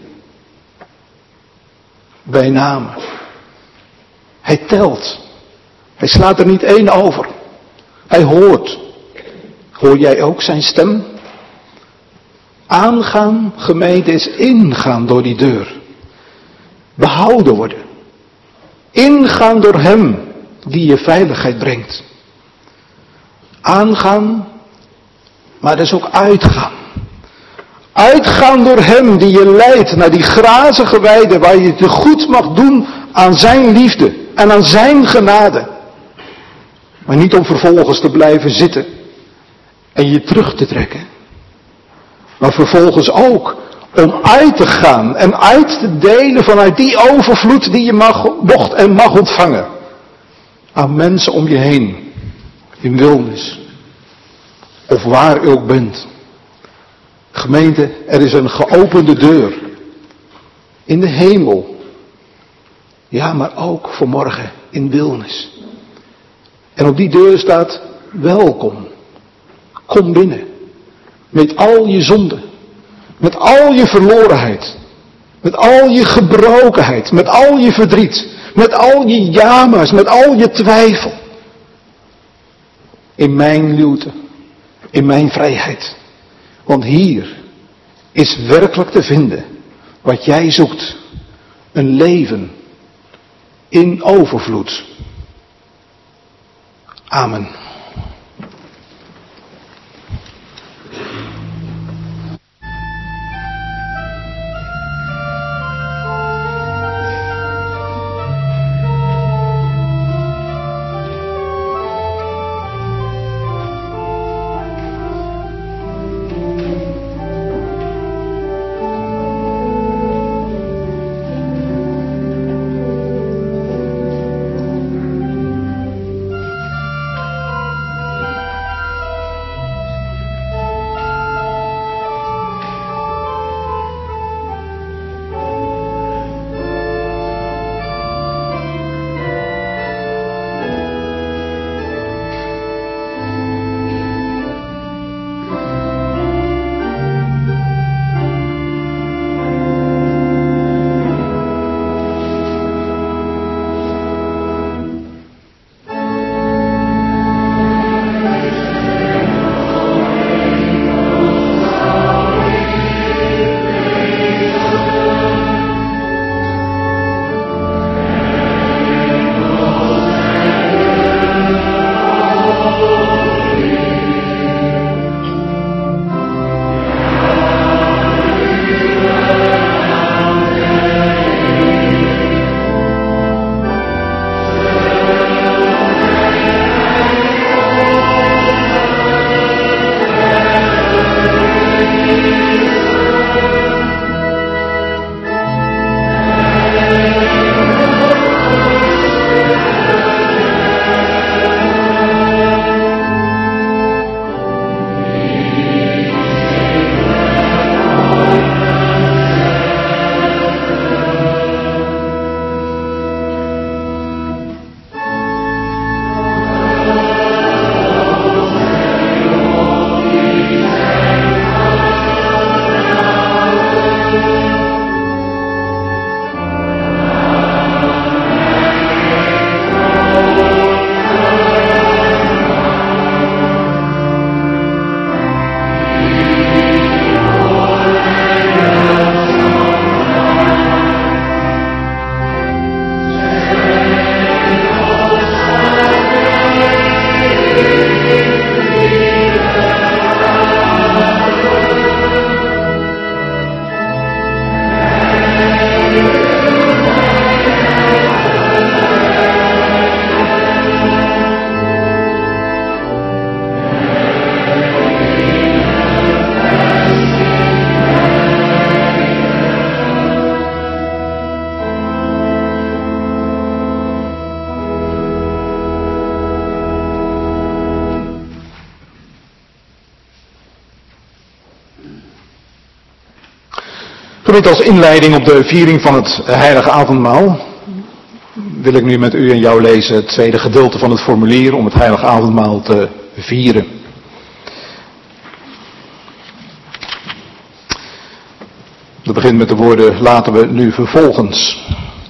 Bij name. Hij telt. Hij slaat er niet één over. Hij hoort. Hoor jij ook zijn stem? Aangaan, gemeente, is ingaan door die deur. Behouden worden. Ingaan door hem die je veiligheid brengt. Aangaan, maar dat is ook uitgaan. Uitgaan door hem die je leidt naar die grazige weide waar je te goed mag doen aan zijn liefde en aan zijn genade. Maar niet om vervolgens te blijven zitten en je terug te trekken. Maar vervolgens ook om uit te gaan en uit te delen vanuit die overvloed die je mocht en mag ontvangen. Aan mensen om je heen. In wildernis. Of waar u ook bent. Gemeente, er is een geopende deur. In de hemel. Ja, maar ook vanmorgen in wildernis. En op die deur staat welkom. Kom binnen. Met al je zonden. Met al je verlorenheid. Met al je gebrokenheid. Met al je verdriet. Met al je jamers. Met al je twijfel. In mijn luwte. In mijn vrijheid. Want hier is werkelijk te vinden wat jij zoekt. Een leven in overvloed. Amen. Gemeente, als inleiding op de viering van het heilige avondmaal wil ik nu met u en jou lezen het tweede gedeelte van het formulier om het heilige avondmaal te vieren. Dat begint met de woorden: laten we nu vervolgens.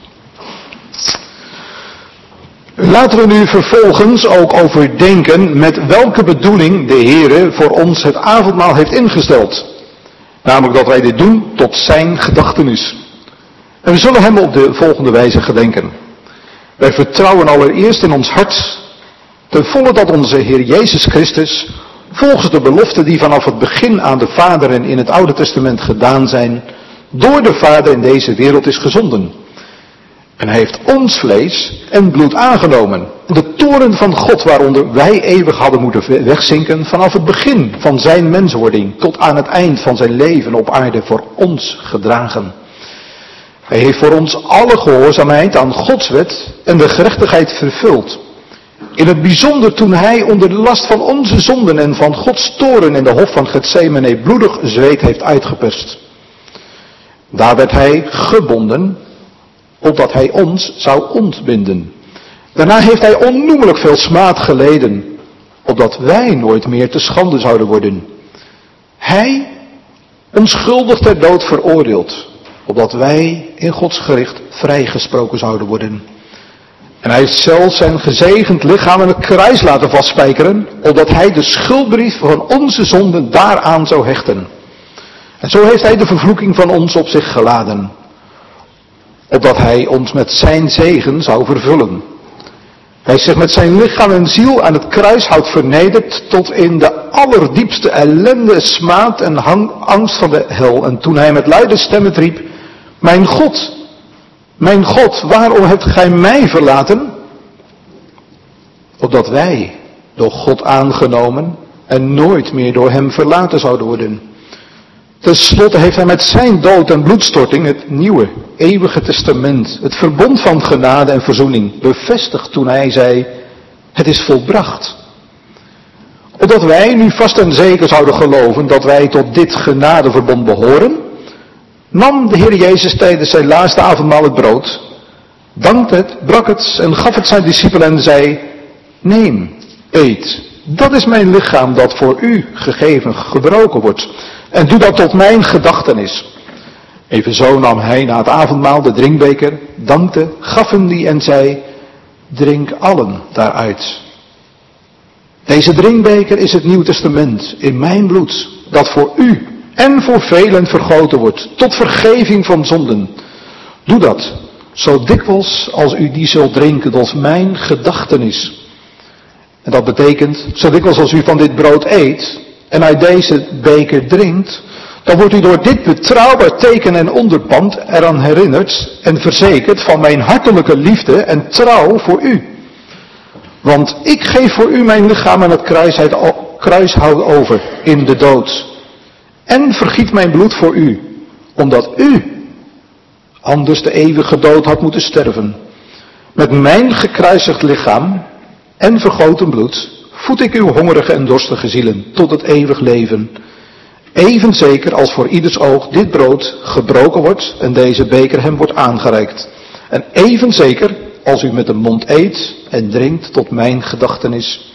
Laten we nu vervolgens ook overdenken met welke bedoeling de Heere voor ons het avondmaal heeft ingesteld. Namelijk dat wij dit doen tot zijn gedachtenis. En we zullen hem op de volgende wijze gedenken. Wij vertrouwen allereerst in ons hart ten volle dat onze Heer Jezus Christus, volgens de beloften die vanaf het begin aan de vaderen in het Oude Testament gedaan zijn, door de Vader in deze wereld is gezonden. En hij heeft ons vlees en bloed aangenomen. De toorn van God waaronder wij eeuwig hadden moeten wegzinken vanaf het begin van zijn menswording tot aan het eind van zijn leven op aarde voor ons gedragen. Hij heeft voor ons alle gehoorzaamheid aan Gods wet en de gerechtigheid vervuld. In het bijzonder toen hij onder de last van onze zonden en van Gods toorn in de hof van Getsemane bloedig zweet heeft uitgeperst. Daar werd hij gebonden, opdat hij ons zou ontbinden. Daarna heeft hij onnoemelijk veel smaad geleden, opdat wij nooit meer te schande zouden worden. Hij, onschuldig ter dood veroordeeld, opdat wij in Gods gericht vrijgesproken zouden worden. En hij heeft zelfs zijn gezegend lichaam aan het kruis laten vastspijkeren, opdat hij de schuldbrief van onze zonden daaraan zou hechten. En zo heeft hij de vervloeking van ons op zich geladen, opdat hij ons met zijn zegen zou vervullen. Hij heeft zich met zijn lichaam en ziel aan het kruishout vernederd tot in de allerdiepste ellende, smaad en angst van de hel. En toen hij met luide stem het riep, mijn God, waarom hebt gij mij verlaten? Opdat wij door God aangenomen en nooit meer door hem verlaten zouden worden. Ten slotte heeft hij met zijn dood en bloedstorting het nieuwe, eeuwige testament, het verbond van genade en verzoening, bevestigd toen hij zei, het is volbracht. Opdat wij nu vast en zeker zouden geloven dat wij tot dit genadeverbond behoren, nam de Heer Jezus tijdens zijn laatste avondmaal het brood, dankte het, brak het en gaf het zijn discipelen en zei, neem, eet, dat is mijn lichaam dat voor u gegeven, gebroken wordt. En doe dat tot mijn gedachtenis. Evenzo nam hij na het avondmaal de drinkbeker, dankte, gaf hem die en zei, drink allen daaruit. Deze drinkbeker is het Nieuw Testament in mijn bloed, dat voor u en voor velen vergoten wordt, tot vergeving van zonden. Doe dat, zo dikwijls als u die zult drinken tot mijn gedachtenis. En dat betekent, zo dikwijls als u van dit brood eet en uit deze beker drinkt, dan wordt u door dit betrouwbaar teken en onderpand eraan herinnerd en verzekerd van mijn hartelijke liefde en trouw voor u. Want ik geef voor u mijn lichaam aan het kruishout over in de dood. En vergiet mijn bloed voor u, omdat u anders de eeuwige dood had moeten sterven. Met mijn gekruisigd lichaam en vergoten bloed voed ik uw hongerige en dorstige zielen tot het eeuwig leven. Even zeker als voor ieders oog dit brood gebroken wordt en deze beker hem wordt aangereikt. En even zeker als u met de mond eet en drinkt tot mijn gedachtenis.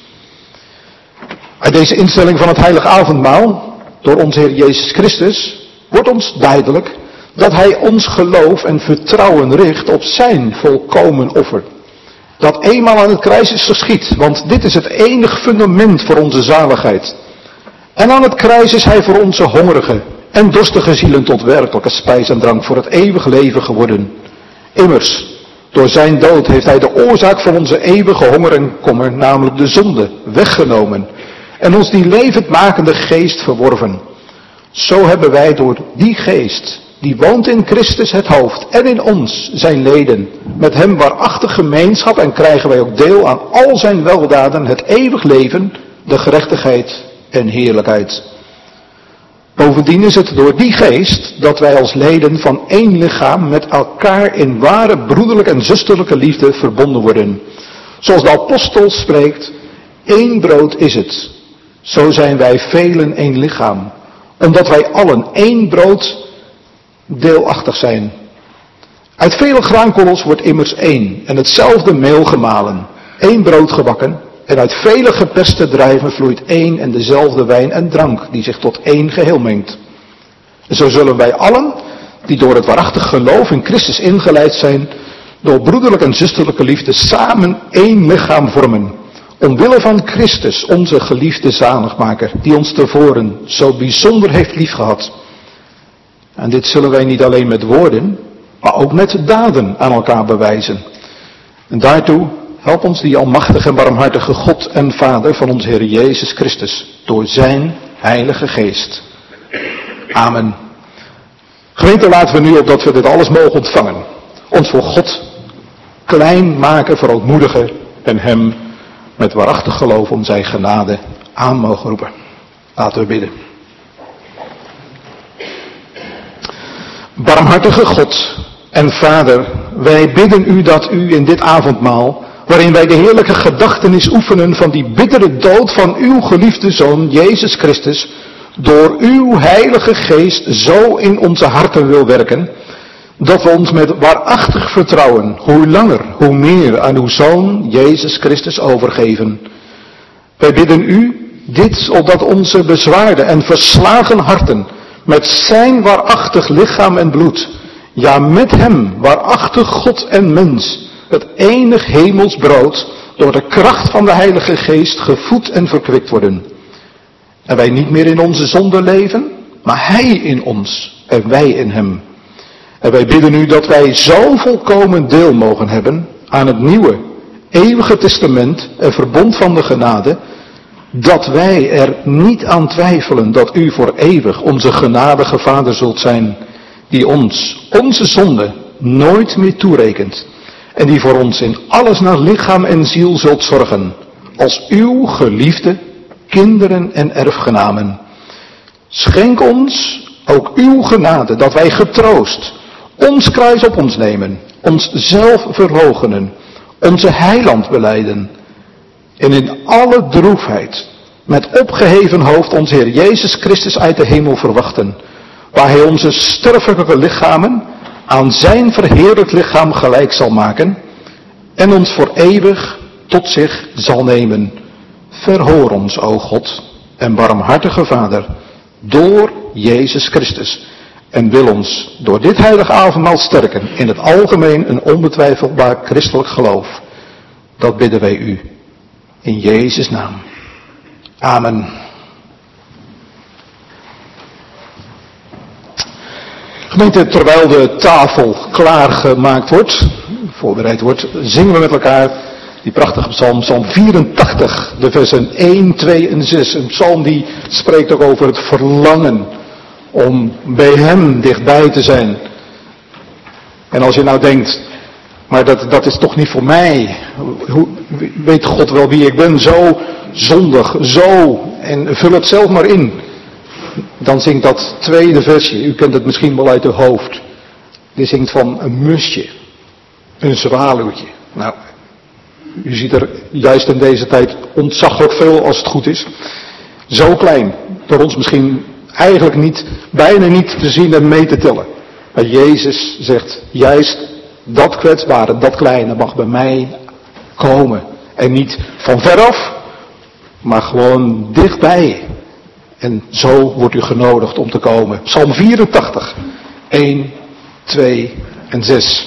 Uit deze instelling van het heilige avondmaal, door onze Heer Jezus Christus, wordt ons duidelijk dat hij ons geloof en vertrouwen richt op zijn volkomen offer. Dat eenmaal aan het kruis is geschied, want dit is het enige fundament voor onze zaligheid. En aan het kruis is hij voor onze hongerige en dorstige zielen tot werkelijke spijs en drank voor het eeuwige leven geworden. Immers, door zijn dood heeft hij de oorzaak van onze eeuwige honger en kommer, namelijk de zonde, weggenomen. En ons die levendmakende geest verworven. Zo hebben wij door die geest, die woont in Christus het hoofd en in ons zijn leden, met hem waarachtig gemeenschap en krijgen wij ook deel aan al zijn weldaden, het eeuwig leven, de gerechtigheid en heerlijkheid. Bovendien is het door die geest dat wij als leden van één lichaam met elkaar in ware broederlijke en zusterlijke liefde verbonden worden. Zoals de apostel spreekt, één brood is het. Zo zijn wij velen één lichaam, omdat wij allen één brood deelachtig zijn. Uit vele graankorrels wordt immers één en hetzelfde meel gemalen, één brood gebakken, en uit vele geperste drijven vloeit één en dezelfde wijn en drank, die zich tot één geheel mengt. En zo zullen wij allen, die door het waarachtig geloof in Christus ingeleid zijn, door broederlijke en zusterlijke liefde samen één lichaam vormen, omwille van Christus, onze geliefde zaligmaker, die ons tevoren zo bijzonder heeft liefgehad. En dit zullen wij niet alleen met woorden, maar ook met daden aan elkaar bewijzen. En daartoe help ons die almachtige en barmhartige God en Vader van onze Heer Jezus Christus, door zijn Heilige Geest. Amen. Gemeente, laten we nu opdat we dit alles mogen ontvangen, ons voor God klein maken, verootmoedigen en hem met waarachtig geloof om zijn genade aan mogen roepen. Laten we bidden. Barmhartige God en Vader, wij bidden u dat u in dit avondmaal, waarin wij de heerlijke gedachtenis oefenen van die bittere dood van uw geliefde Zoon, Jezus Christus, door uw Heilige Geest zo in onze harten wil werken, dat we ons met waarachtig vertrouwen, hoe langer, hoe meer aan uw Zoon, Jezus Christus, overgeven. Wij bidden u dit, opdat onze bezwaarde en verslagen harten met zijn waarachtig lichaam en bloed, ja met hem, waarachtig God en mens, het enig hemels brood, door de kracht van de Heilige Geest gevoed en verkwikt worden. En wij niet meer in onze zonde leven, maar hij in ons en wij in hem. En wij bidden u dat wij zo volkomen deel mogen hebben aan het nieuwe, eeuwige testament en verbond van de genade, dat wij er niet aan twijfelen dat u voor eeuwig onze genadige Vader zult zijn, die ons, onze zonde, nooit meer toerekent, en die voor ons in alles naar lichaam en ziel zult zorgen, als uw geliefde kinderen en erfgenamen. Schenk ons ook uw genade, dat wij getroost ons kruis op ons nemen, ons zelf verloochenen, onze heiland belijden, en in alle droefheid met opgeheven hoofd onze Heer Jezus Christus uit de hemel verwachten, waar hij onze sterfelijke lichamen aan zijn verheerlijkt lichaam gelijk zal maken en ons voor eeuwig tot zich zal nemen. Verhoor ons, o God en barmhartige Vader, door Jezus Christus, en wil ons door dit heilige avondmaal sterken in het algemeen een onbetwijfelbaar christelijk geloof. Dat bidden wij u. In Jezus' naam. Amen. Gemeente, terwijl de tafel klaargemaakt wordt, voorbereid wordt, zingen we met elkaar die prachtige psalm, psalm 84, de versen 1, 2 en 6. Een psalm die spreekt ook over het verlangen om bij hem dichtbij te zijn. En als je nou denkt, maar dat is toch niet voor mij. Weet God wel wie ik ben? Zo zondig, zo. En vul het zelf maar in. Dan zingt dat tweede versje. U kent het misschien wel uit uw hoofd. Die zingt van een musje. Een zwaluwtje. Nou, u ziet er juist in deze tijd ontzaglijk veel als het goed is. Zo klein. Door ons misschien eigenlijk niet, bijna niet te zien en mee te tellen. Maar Jezus zegt juist, dat kwetsbare, dat kleine mag bij mij komen. En niet van veraf, maar gewoon dichtbij. En zo wordt u genodigd om te komen. Psalm 84, 1, 2 en 6.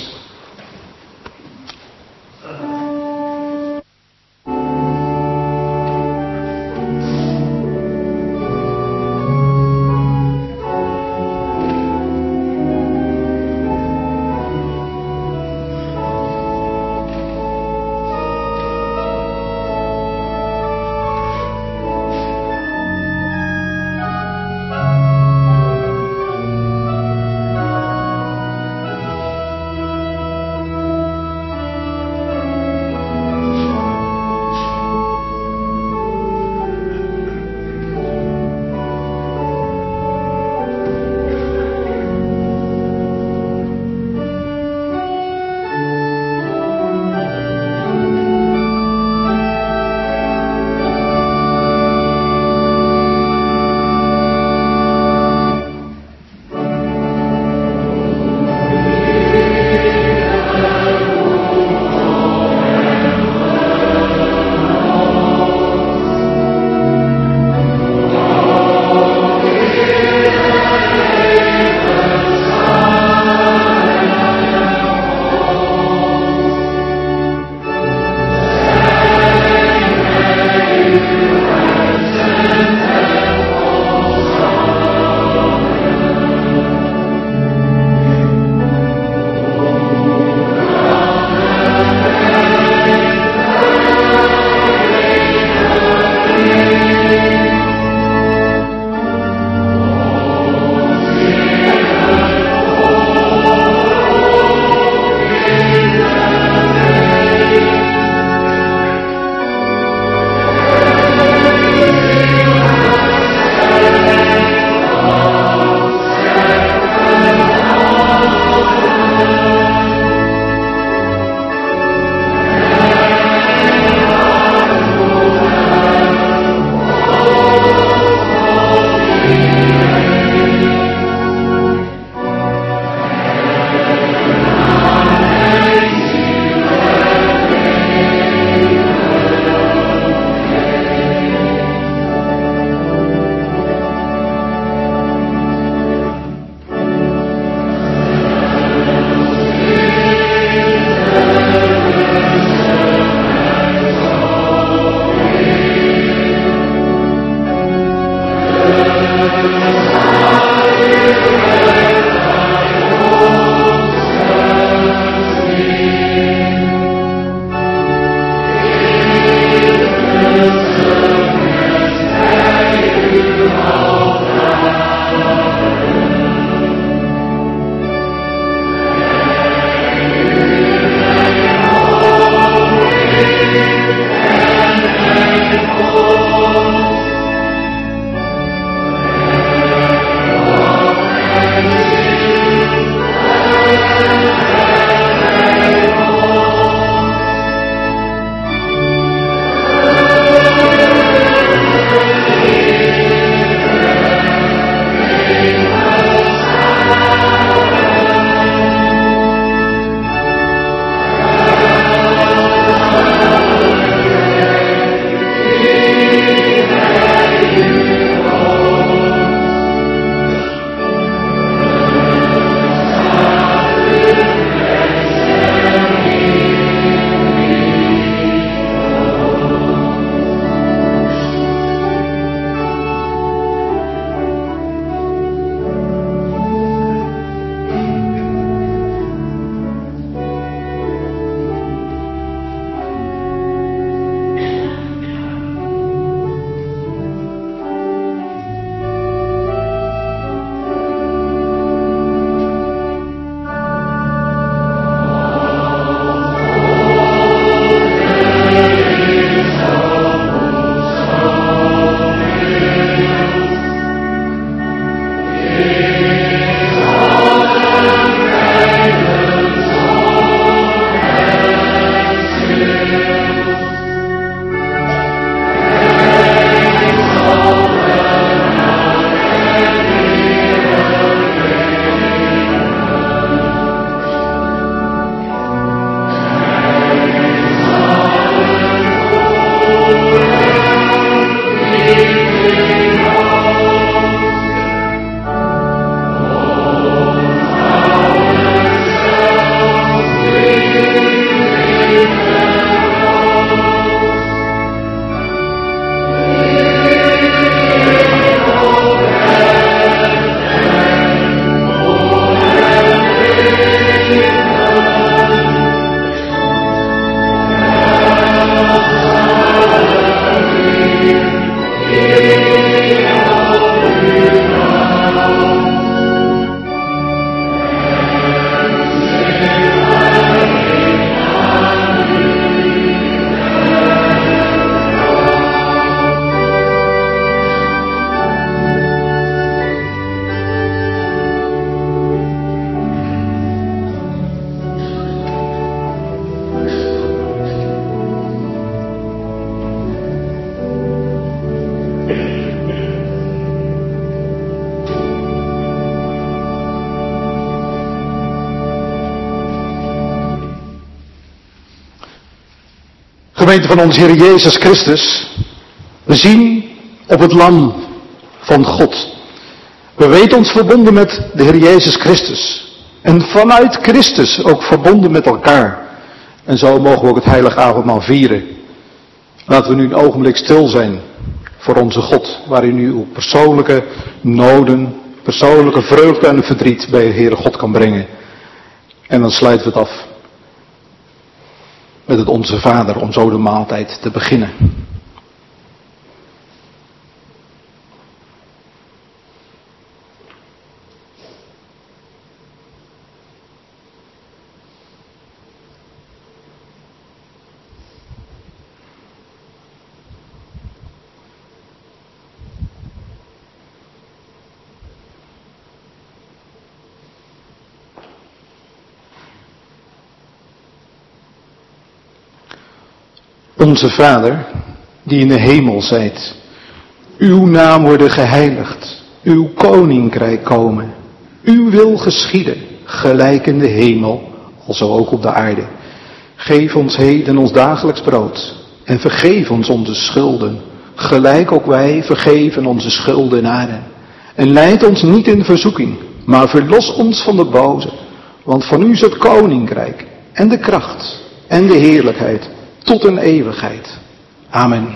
Gemeente van onze Heer Jezus Christus, we zien op het lam van God. We weten ons verbonden met de Heer Jezus Christus. En vanuit Christus ook verbonden met elkaar. En zo mogen we ook het heilige avondmaal vieren. Laten we nu een ogenblik stil zijn voor onze God, waarin u uw persoonlijke noden, persoonlijke vreugde en verdriet bij de Heere God kan brengen. En dan sluiten we het af met het Onze Vader, om zo de maaltijd te beginnen. Onze Vader, die in de hemel zijt, uw naam worden geheiligd, uw koninkrijk komen, uw wil geschieden, gelijk in de hemel, alzo ook op de aarde. Geef ons heden ons dagelijks brood en vergeef ons onze schulden, gelijk ook wij vergeven onze schuldenaren. En leid ons niet in verzoeking, maar verlos ons van de boze, want van u is het koninkrijk en de kracht en de heerlijkheid tot een eeuwigheid. Amen.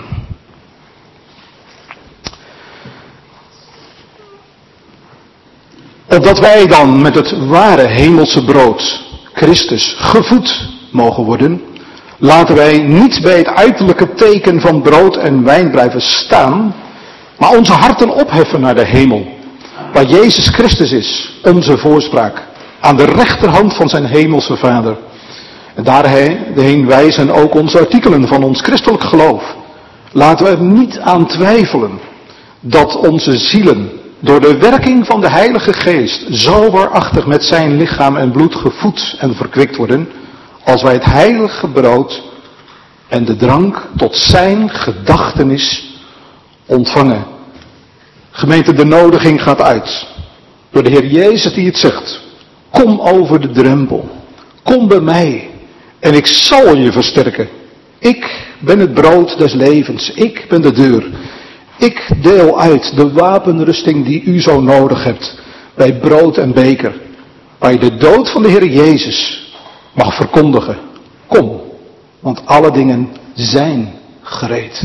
Opdat wij dan met het ware hemelse brood, Christus, gevoed mogen worden, laten wij niet bij het uiterlijke teken van brood en wijn blijven staan, maar onze harten opheffen naar de hemel, waar Jezus Christus is, onze voorspraak, aan de rechterhand van zijn hemelse Vader. En daarheen wijzen ook onze artikelen van ons christelijk geloof. Laten we er niet aan twijfelen dat onze zielen door de werking van de Heilige Geest zo waarachtig met zijn lichaam en bloed gevoed en verkwikt worden, als wij het heilige brood en de drank tot zijn gedachtenis ontvangen. Gemeente, de nodiging gaat uit door de Heer Jezus die het zegt. Kom over de drempel. Kom bij mij. En ik zal je versterken. Ik ben het brood des levens. Ik ben de deur. Ik deel uit de wapenrusting die u zo nodig hebt. Bij brood en beker. Waar je de dood van de Heer Jezus mag verkondigen. Kom. Want alle dingen zijn gereed.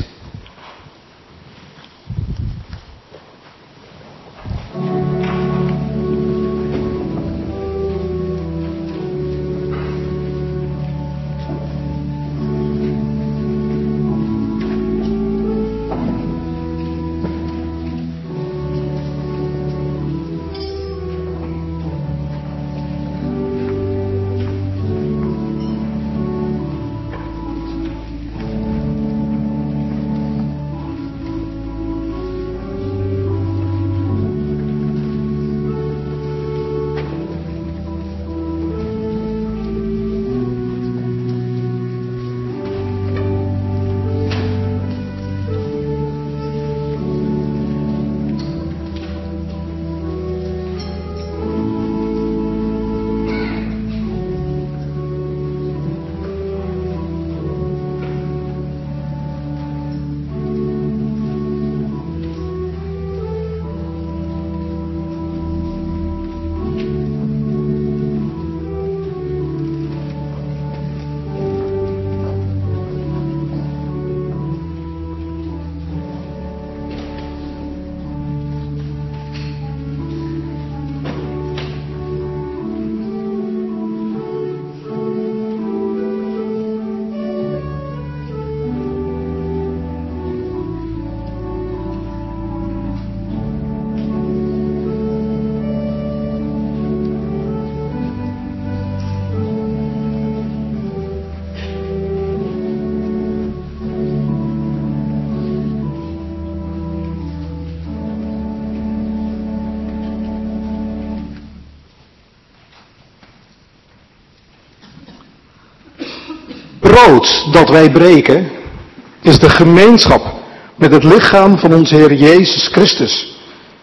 Brood dat wij breken is de gemeenschap met het lichaam van onze Heer Jezus Christus.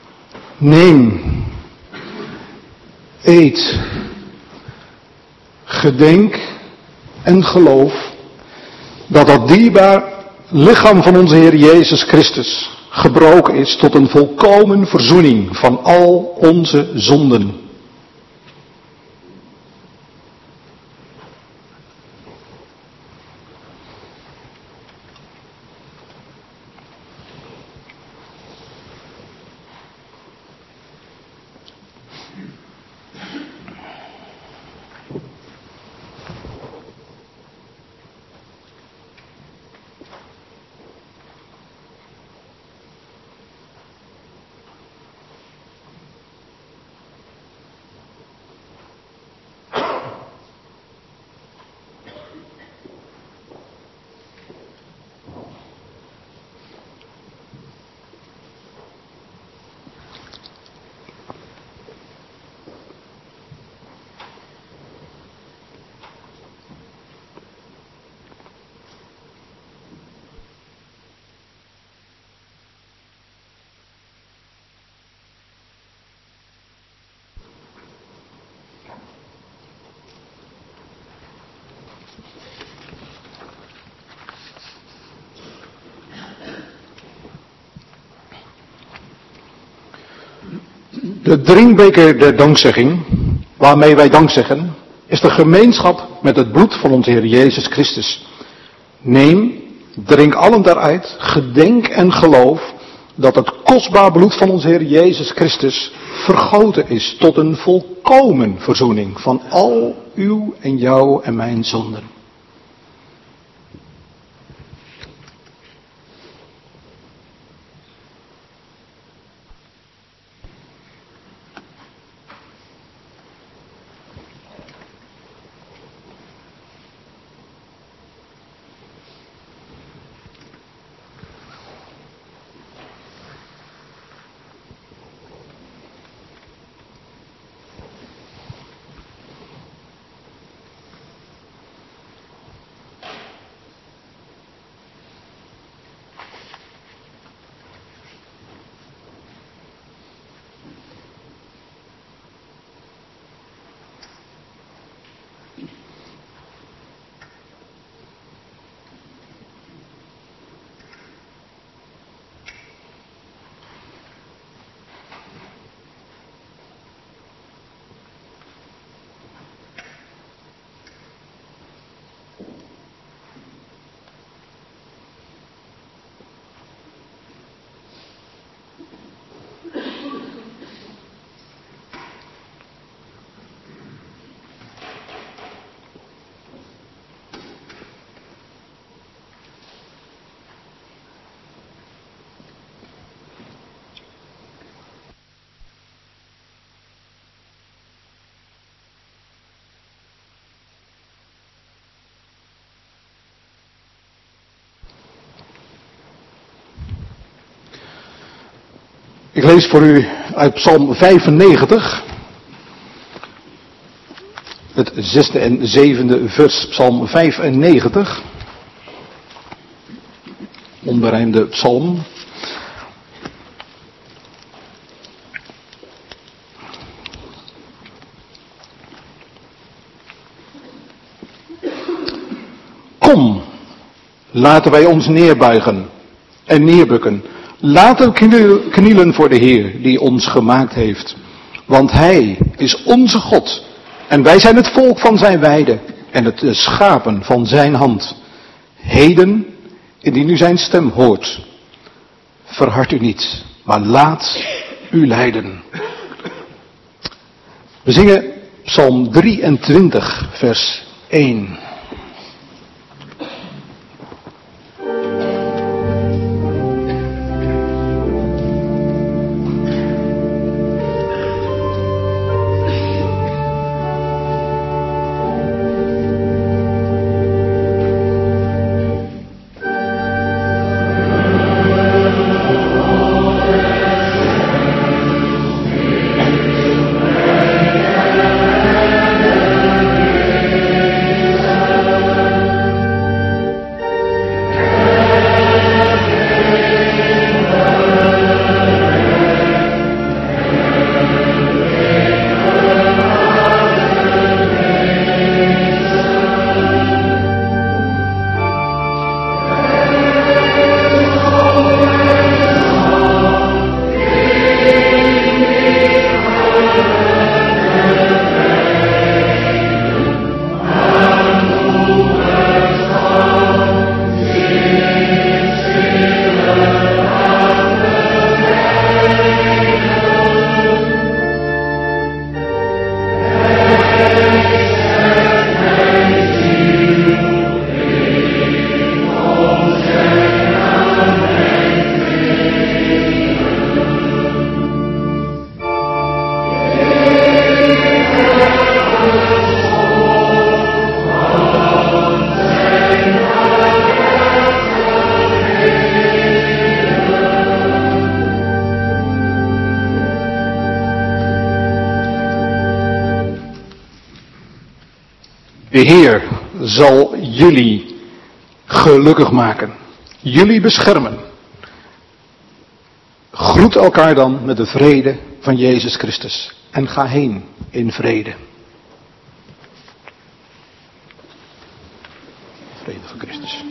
Neem, eet, gedenk en geloof Dat dat dierbaar lichaam van onze Heer Jezus Christus gebroken is tot een volkomen verzoening van al onze zonden. De drinkbeker der dankzegging, waarmee wij dankzeggen, is de gemeenschap met het bloed van onze Heer Jezus Christus. Neem, drink allen daaruit, gedenk en geloof dat het kostbaar bloed van onze Heer Jezus Christus vergoten is tot een volkomen verzoening van al uw en jouw en mijn zonden. Ik lees voor u uit Psalm 95, het 6e en 7e vers, Psalm 95, onberijmde psalm. Kom, laten wij ons neerbuigen en neerbukken. Laten we knielen voor de Heer die ons gemaakt heeft. Want Hij is onze God. En wij zijn het volk van zijn weide. En het schapen van zijn hand. Heden, indien u zijn stem hoort. Verhard u niet, maar laat u leiden. We zingen Psalm 23, vers 1. De Heer zal jullie gelukkig maken, jullie beschermen. Groet elkaar dan met de vrede van Jezus Christus en ga heen in vrede. Vrede van Christus.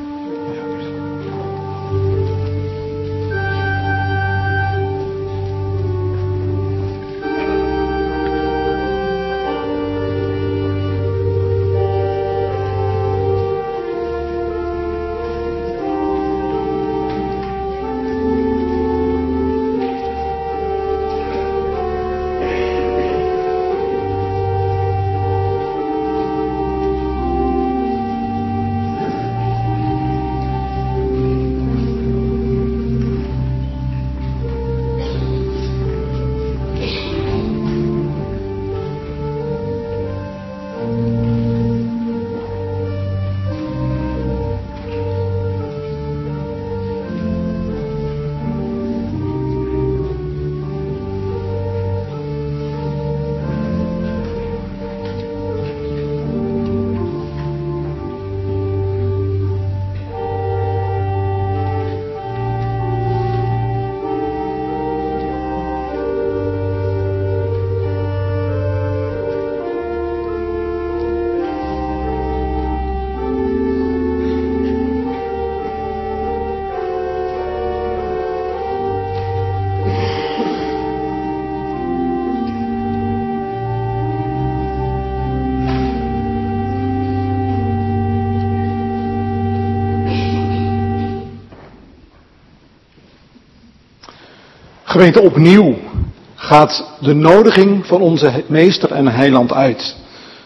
Gemeente, opnieuw gaat de nodiging van onze meester en heiland uit.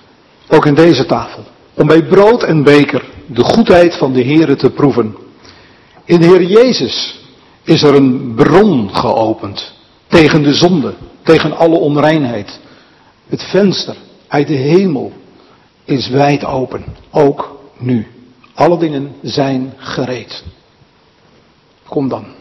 Ook in deze tafel. Om bij brood en beker de goedheid van de Heere te proeven. In de Heer Jezus is er een bron geopend. Tegen de zonde, tegen alle onreinheid. Het venster uit de hemel is wijd open. Ook nu. Alle dingen zijn gereed. Kom dan.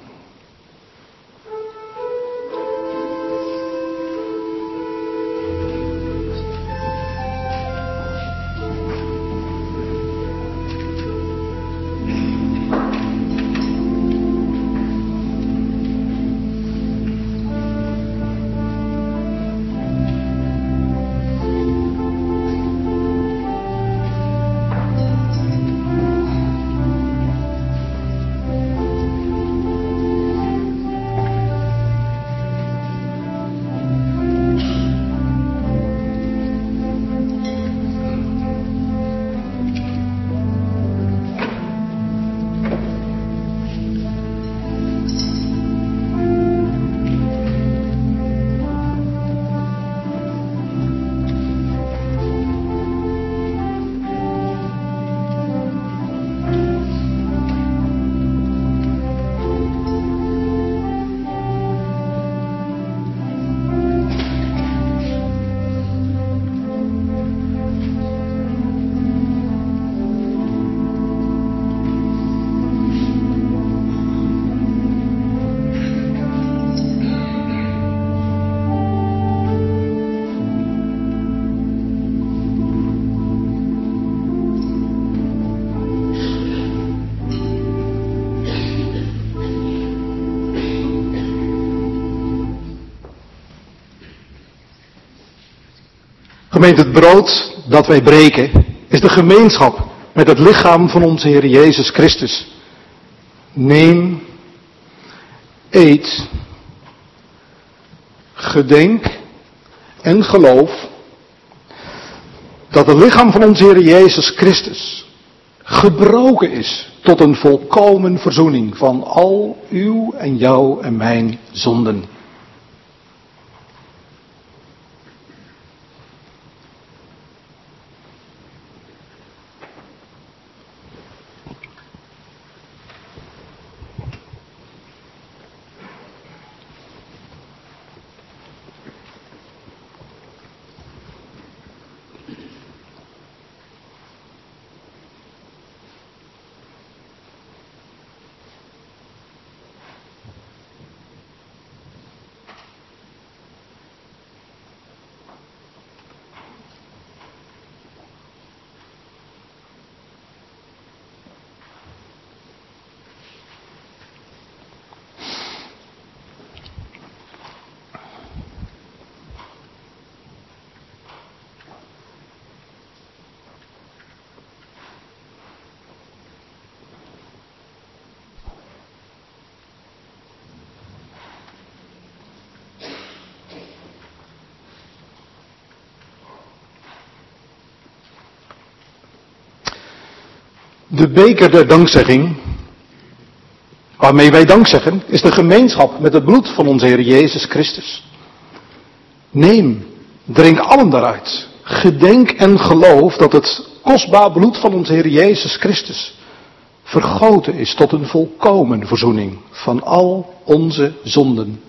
Gemeente, het brood dat wij breken is de gemeenschap met het lichaam van onze Heer Jezus Christus. Neem, eet, gedenk en geloof dat het lichaam van onze Heer Jezus Christus gebroken is tot een volkomen verzoening van al uw en jouw en mijn zonden. De beker der dankzegging, waarmee wij dankzeggen, is de gemeenschap met het bloed van onze Heer Jezus Christus. Neem, drink allen daaruit. Gedenk en geloof dat het kostbaar bloed van onze Heer Jezus Christus vergoten is tot een volkomen verzoening van al onze zonden.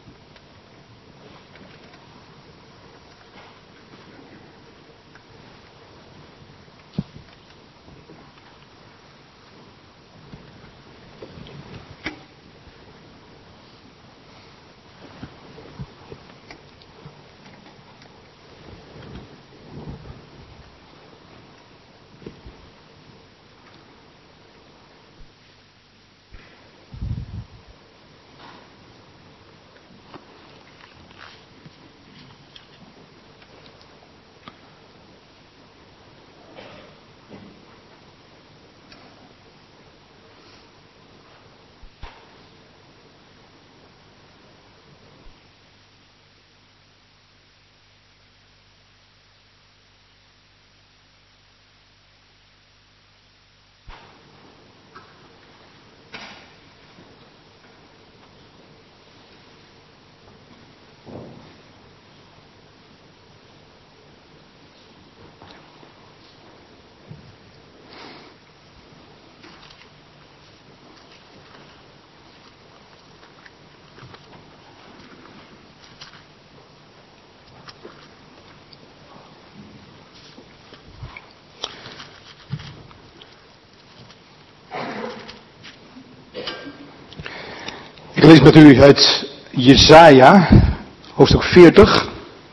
Ik lees met u uit Jesaja, hoofdstuk 40.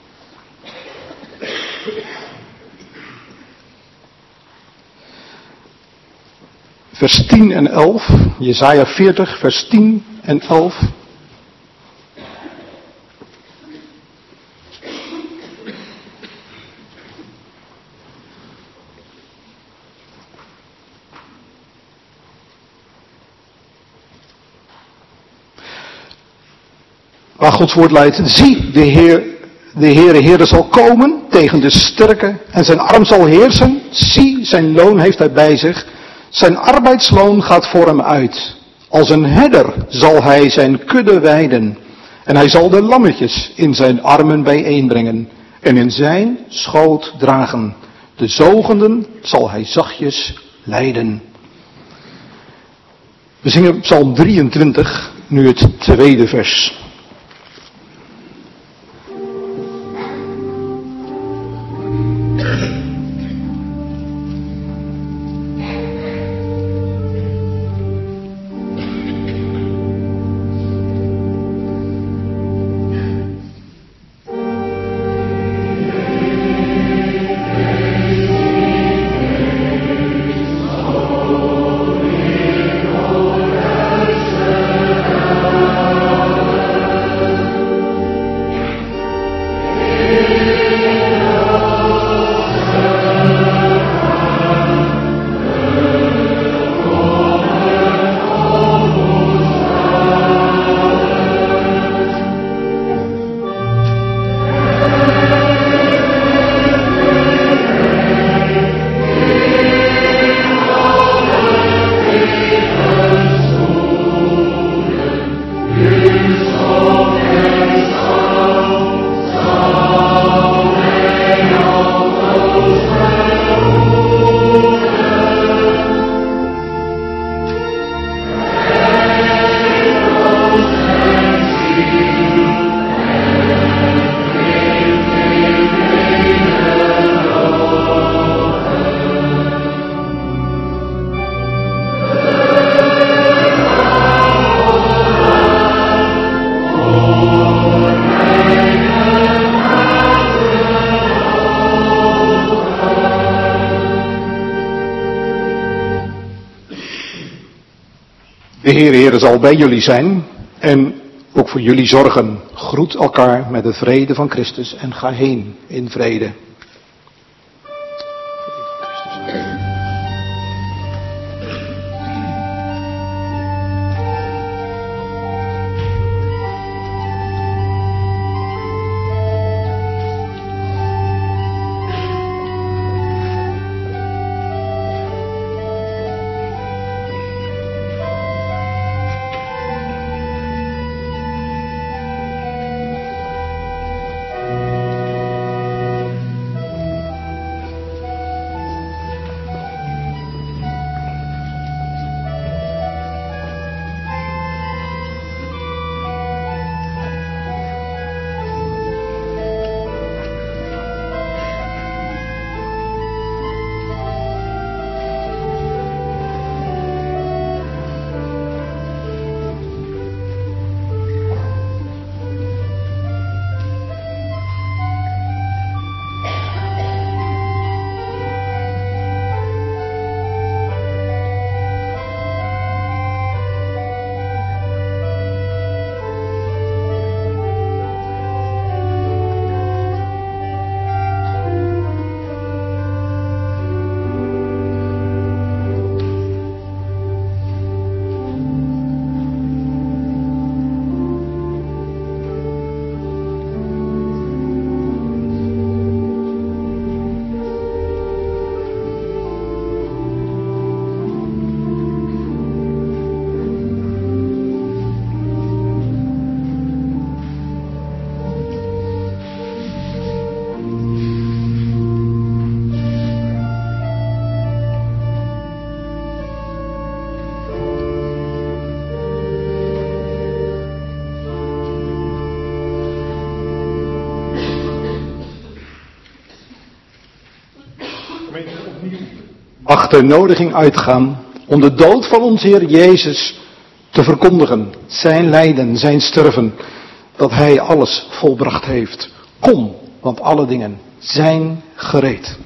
Vers 10 en 11. Jesaja 40, vers 10 en 11. Waar Gods woord leidt, zie, de Heere zal komen tegen de sterke en zijn arm zal heersen. Zie, zijn loon heeft hij bij zich. Zijn arbeidsloon gaat voor hem uit. Als een herder zal hij zijn kudde weiden. En hij zal de lammetjes in zijn armen bijeenbrengen. En in zijn schoot dragen. De zogenden zal hij zachtjes leiden. We zingen Psalm 23, nu het tweede vers. De Heere zal bij jullie zijn en ook voor jullie zorgen. Groet elkaar met de vrede van Christus en ga heen in vrede. Mag de nodiging uitgaan om de dood van onze Heer Jezus te verkondigen. Zijn lijden, zijn sterven, dat Hij alles volbracht heeft. Kom, want alle dingen zijn gereed.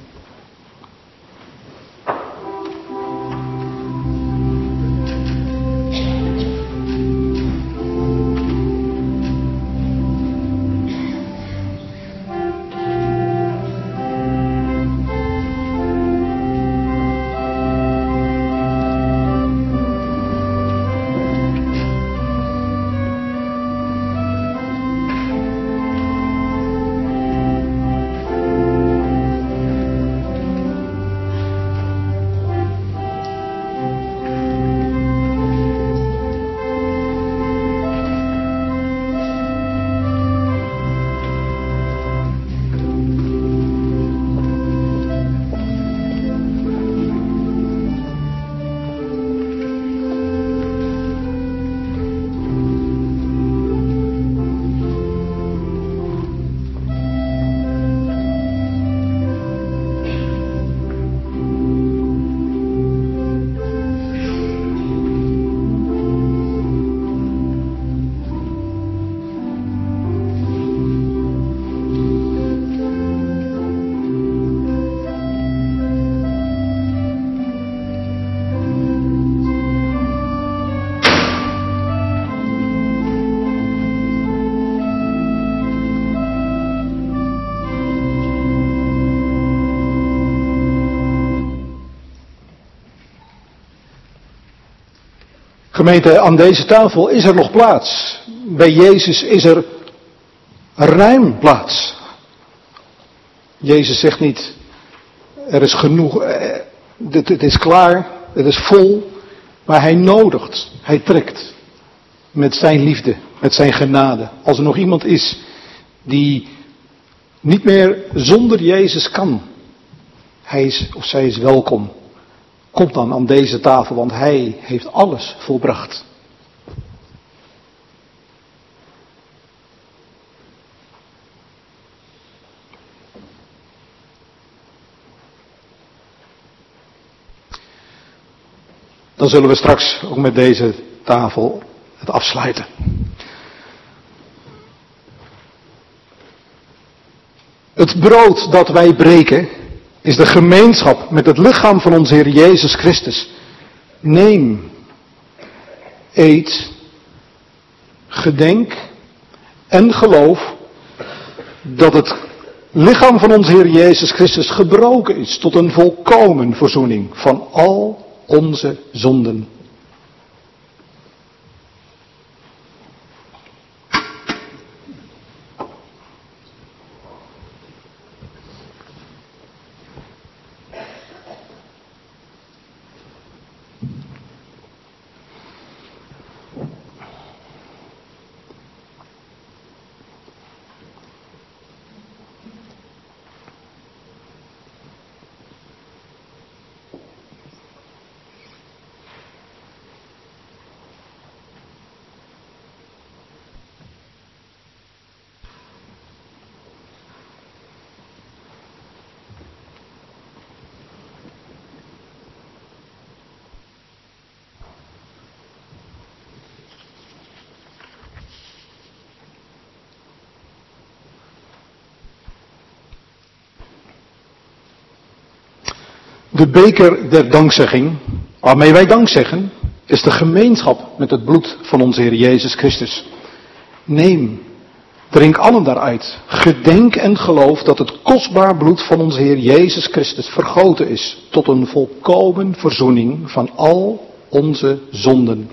Gemeente, aan deze tafel is er nog plaats. Bij Jezus is er ruim plaats. Jezus zegt niet, er is genoeg, het is klaar, het is vol. Maar Hij nodigt, Hij trekt met zijn liefde, met zijn genade. Als er nog iemand is die niet meer zonder Jezus kan, hij is of zij is welkom. Kom dan aan deze tafel, want Hij heeft alles volbracht. Dan zullen we straks ook met deze tafel het afsluiten. Het brood dat wij breken is de gemeenschap met het lichaam van onze Heer Jezus Christus. Neem eet, gedenk en geloof dat het lichaam van onze Heer Jezus Christus gebroken is tot een volkomen verzoening van al onze zonden. De beker der dankzegging, waarmee wij dank zeggen, is de gemeenschap met het bloed van onze Heer Jezus Christus. Neem, drink allen daaruit. Gedenk en geloof dat het kostbaar bloed van onze Heer Jezus Christus vergoten is tot een volkomen verzoening van al onze zonden.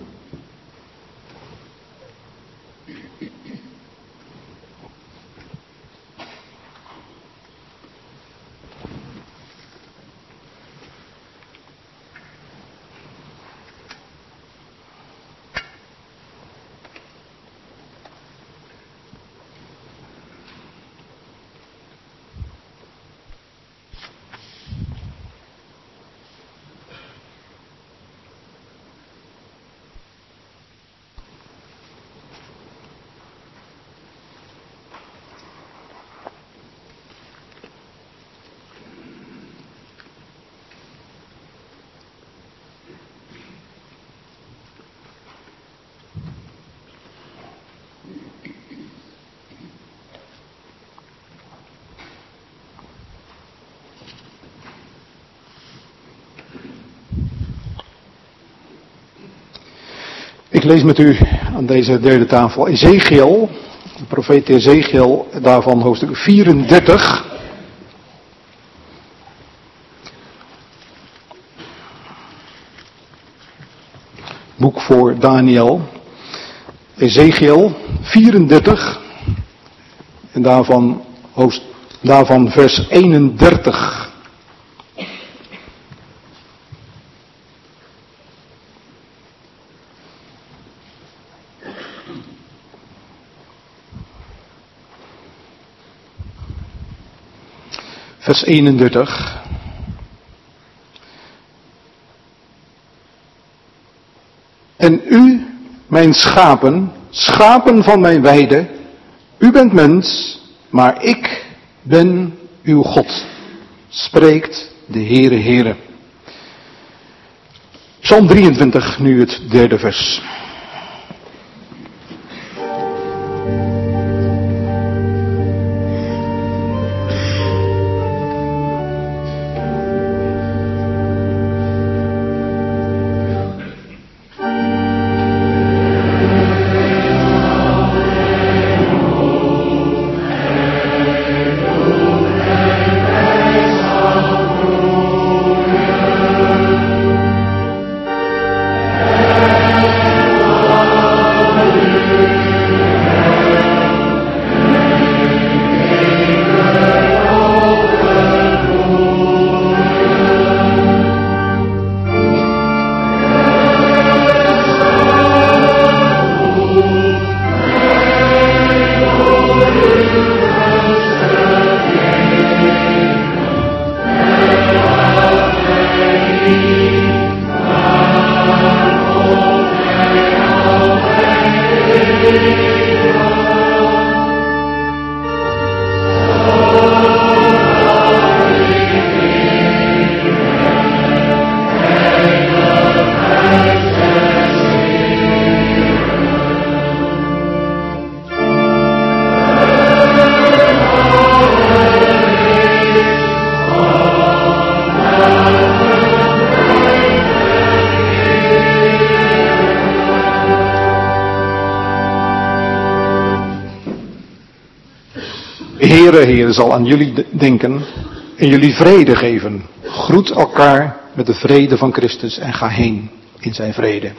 Ik lees met u aan deze derde tafel Ezechiel, de profeet Ezechiel, daarvan hoofdstuk 34. Boek voor Daniel. Ezechiel 34 en daarvan vers 31. Vers 31. En u, mijn schapen, schapen van mijn weide, u bent mens, maar ik ben uw God, spreekt de Heere Heere. Psalm 23, nu het derde vers. Heere zal aan jullie denken en jullie vrede geven. Groet elkaar met de vrede van Christus en ga heen in zijn vrede.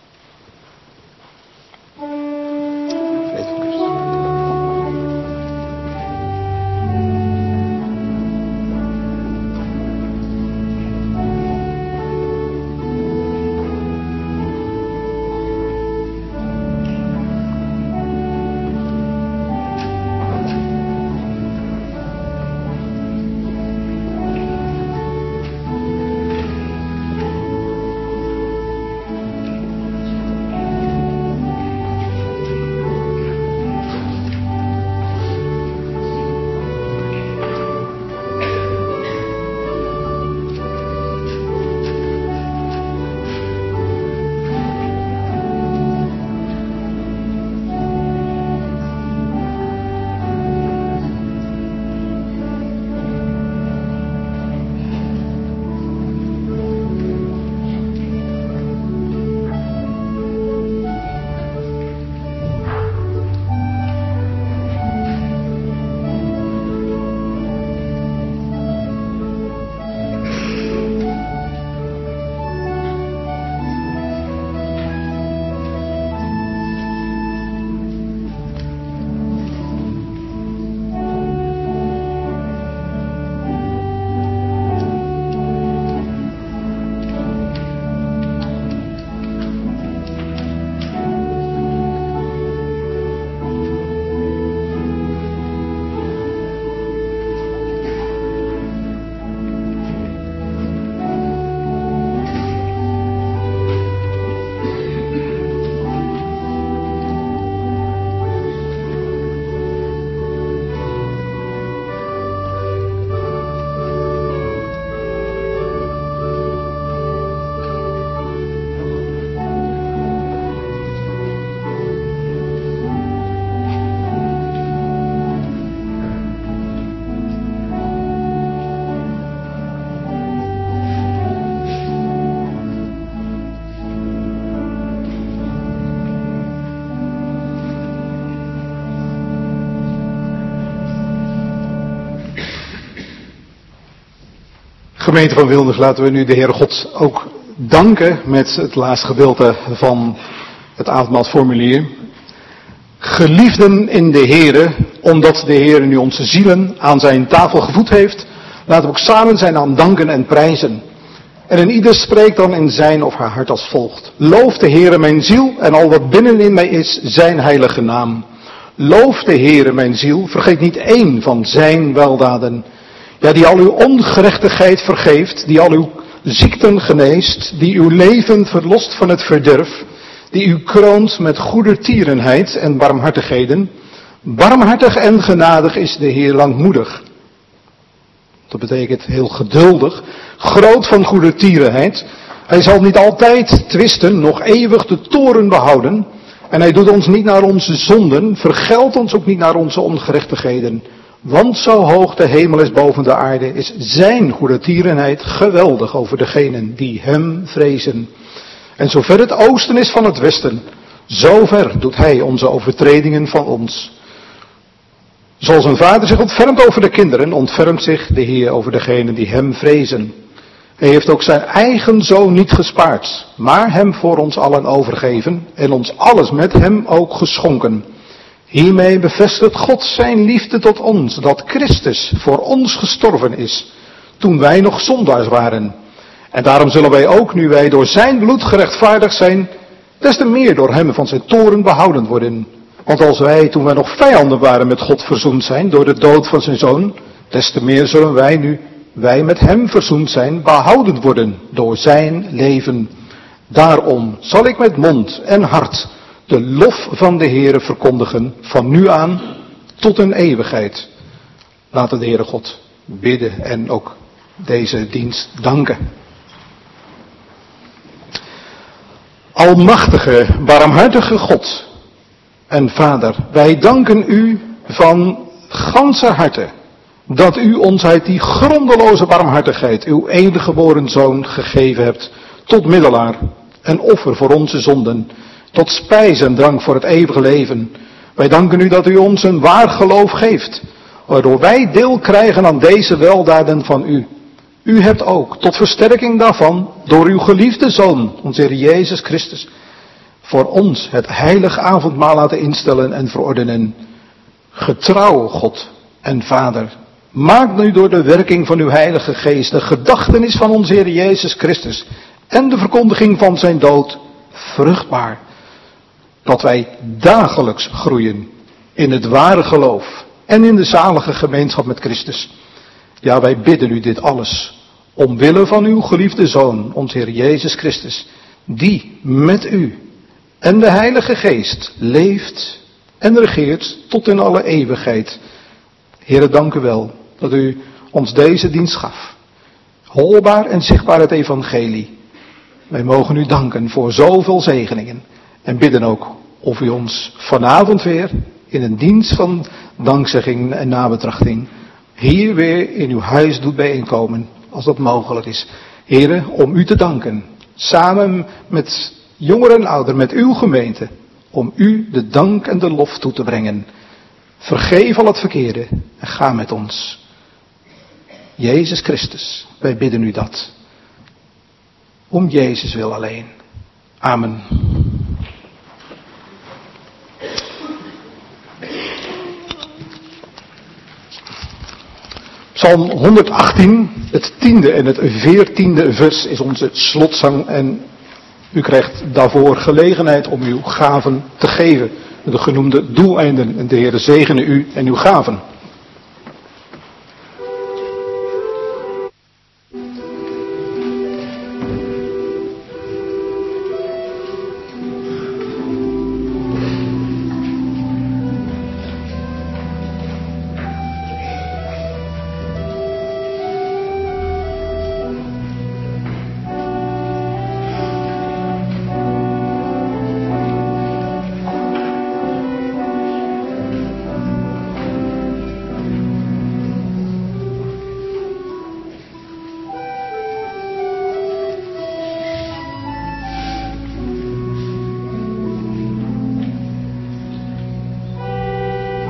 Gemeente van Wilders, laten we nu de Heere God ook danken met het laatste gedeelte van het avondmaalsformulier. Geliefden in de Heere, omdat de Heere nu onze zielen aan zijn tafel gevoed heeft, laten we ook samen zijn naam danken en prijzen. En een ieder spreekt dan in zijn of haar hart als volgt. Loof de Heere mijn ziel en al wat binnenin mij is, zijn heilige naam. Loof de Heere mijn ziel, vergeet niet één van zijn weldaden. Ja, die al uw ongerechtigheid vergeeft, die al uw ziekten geneest, die uw leven verlost van het verderf, die u kroont met goedertierenheid en barmhartigheden. Barmhartig en genadig is de Heer langmoedig. Dat betekent heel geduldig, groot van goedertierenheid. Hij zal niet altijd twisten, nog eeuwig de toorn behouden. En hij doet ons niet naar onze zonden, vergeldt ons ook niet naar onze ongerechtigheden. Want zo hoog de hemel is boven de aarde, is zijn goedertierenheid geweldig over degenen die hem vrezen. En zover het oosten is van het westen, zover doet hij onze overtredingen van ons. Zoals een vader zich ontfermt over de kinderen, ontfermt zich de Heer over degenen die hem vrezen. Hij heeft ook zijn eigen zoon niet gespaard, maar hem voor ons allen overgegeven en ons alles met hem ook geschonken. Hiermee bevestigt God zijn liefde tot ons, dat Christus voor ons gestorven is, toen wij nog zondaars waren. En daarom zullen wij ook, nu wij door zijn bloed gerechtvaardigd zijn, des te meer door hem van zijn toorn behouden worden. Want als wij, toen wij nog vijanden waren, met God verzoend zijn door de dood van zijn zoon, des te meer zullen wij, nu wij met hem verzoend zijn, behouden worden door zijn leven. Daarom zal ik met mond en hart de lof van de Heere verkondigen, van nu aan tot een eeuwigheid. Laten de Heere God bidden en ook deze dienst danken. Almachtige, barmhartige God en Vader, wij danken u van ganser harte dat u ons uit die grondeloze barmhartigheid uw enige geboren zoon gegeven hebt tot middelaar en offer voor onze zonden, tot spijs en drank voor het eeuwige leven. Wij danken u dat u ons een waar geloof geeft, waardoor wij deel krijgen aan deze weldaden van u. U hebt ook, tot versterking daarvan, door uw geliefde Zoon, onze Heer Jezus Christus, voor ons het heilige avondmaal laten instellen en verordenen. Getrouw God en Vader, maak nu door de werking van uw Heilige Geest de gedachtenis van onze Heer Jezus Christus en de verkondiging van zijn dood vruchtbaar, dat wij dagelijks groeien in het ware geloof en in de zalige gemeenschap met Christus. Ja, wij bidden u dit alles, omwille van uw geliefde Zoon, onze Heer Jezus Christus, die met u en de Heilige Geest leeft en regeert tot in alle eeuwigheid. Heere, dank u wel dat u ons deze dienst gaf. Hoorbaar en zichtbaar het evangelie. Wij mogen u danken voor zoveel zegeningen en bidden ook of u ons vanavond weer in een dienst van dankzegging en nabetrachting hier weer in uw huis doet bijeenkomen, als dat mogelijk is. Heere, om u te danken, samen met jongeren en ouderen, met uw gemeente, om u de dank en de lof toe te brengen. Vergeef al het verkeerde en ga met ons. Jezus Christus, wij bidden u dat. Om Jezus wil alleen. Amen. Psalm 118, het 10e en het 14e vers is onze slotzang en u krijgt daarvoor gelegenheid om uw gaven te geven. De genoemde doeleinden en de Heer zegene u en uw gaven.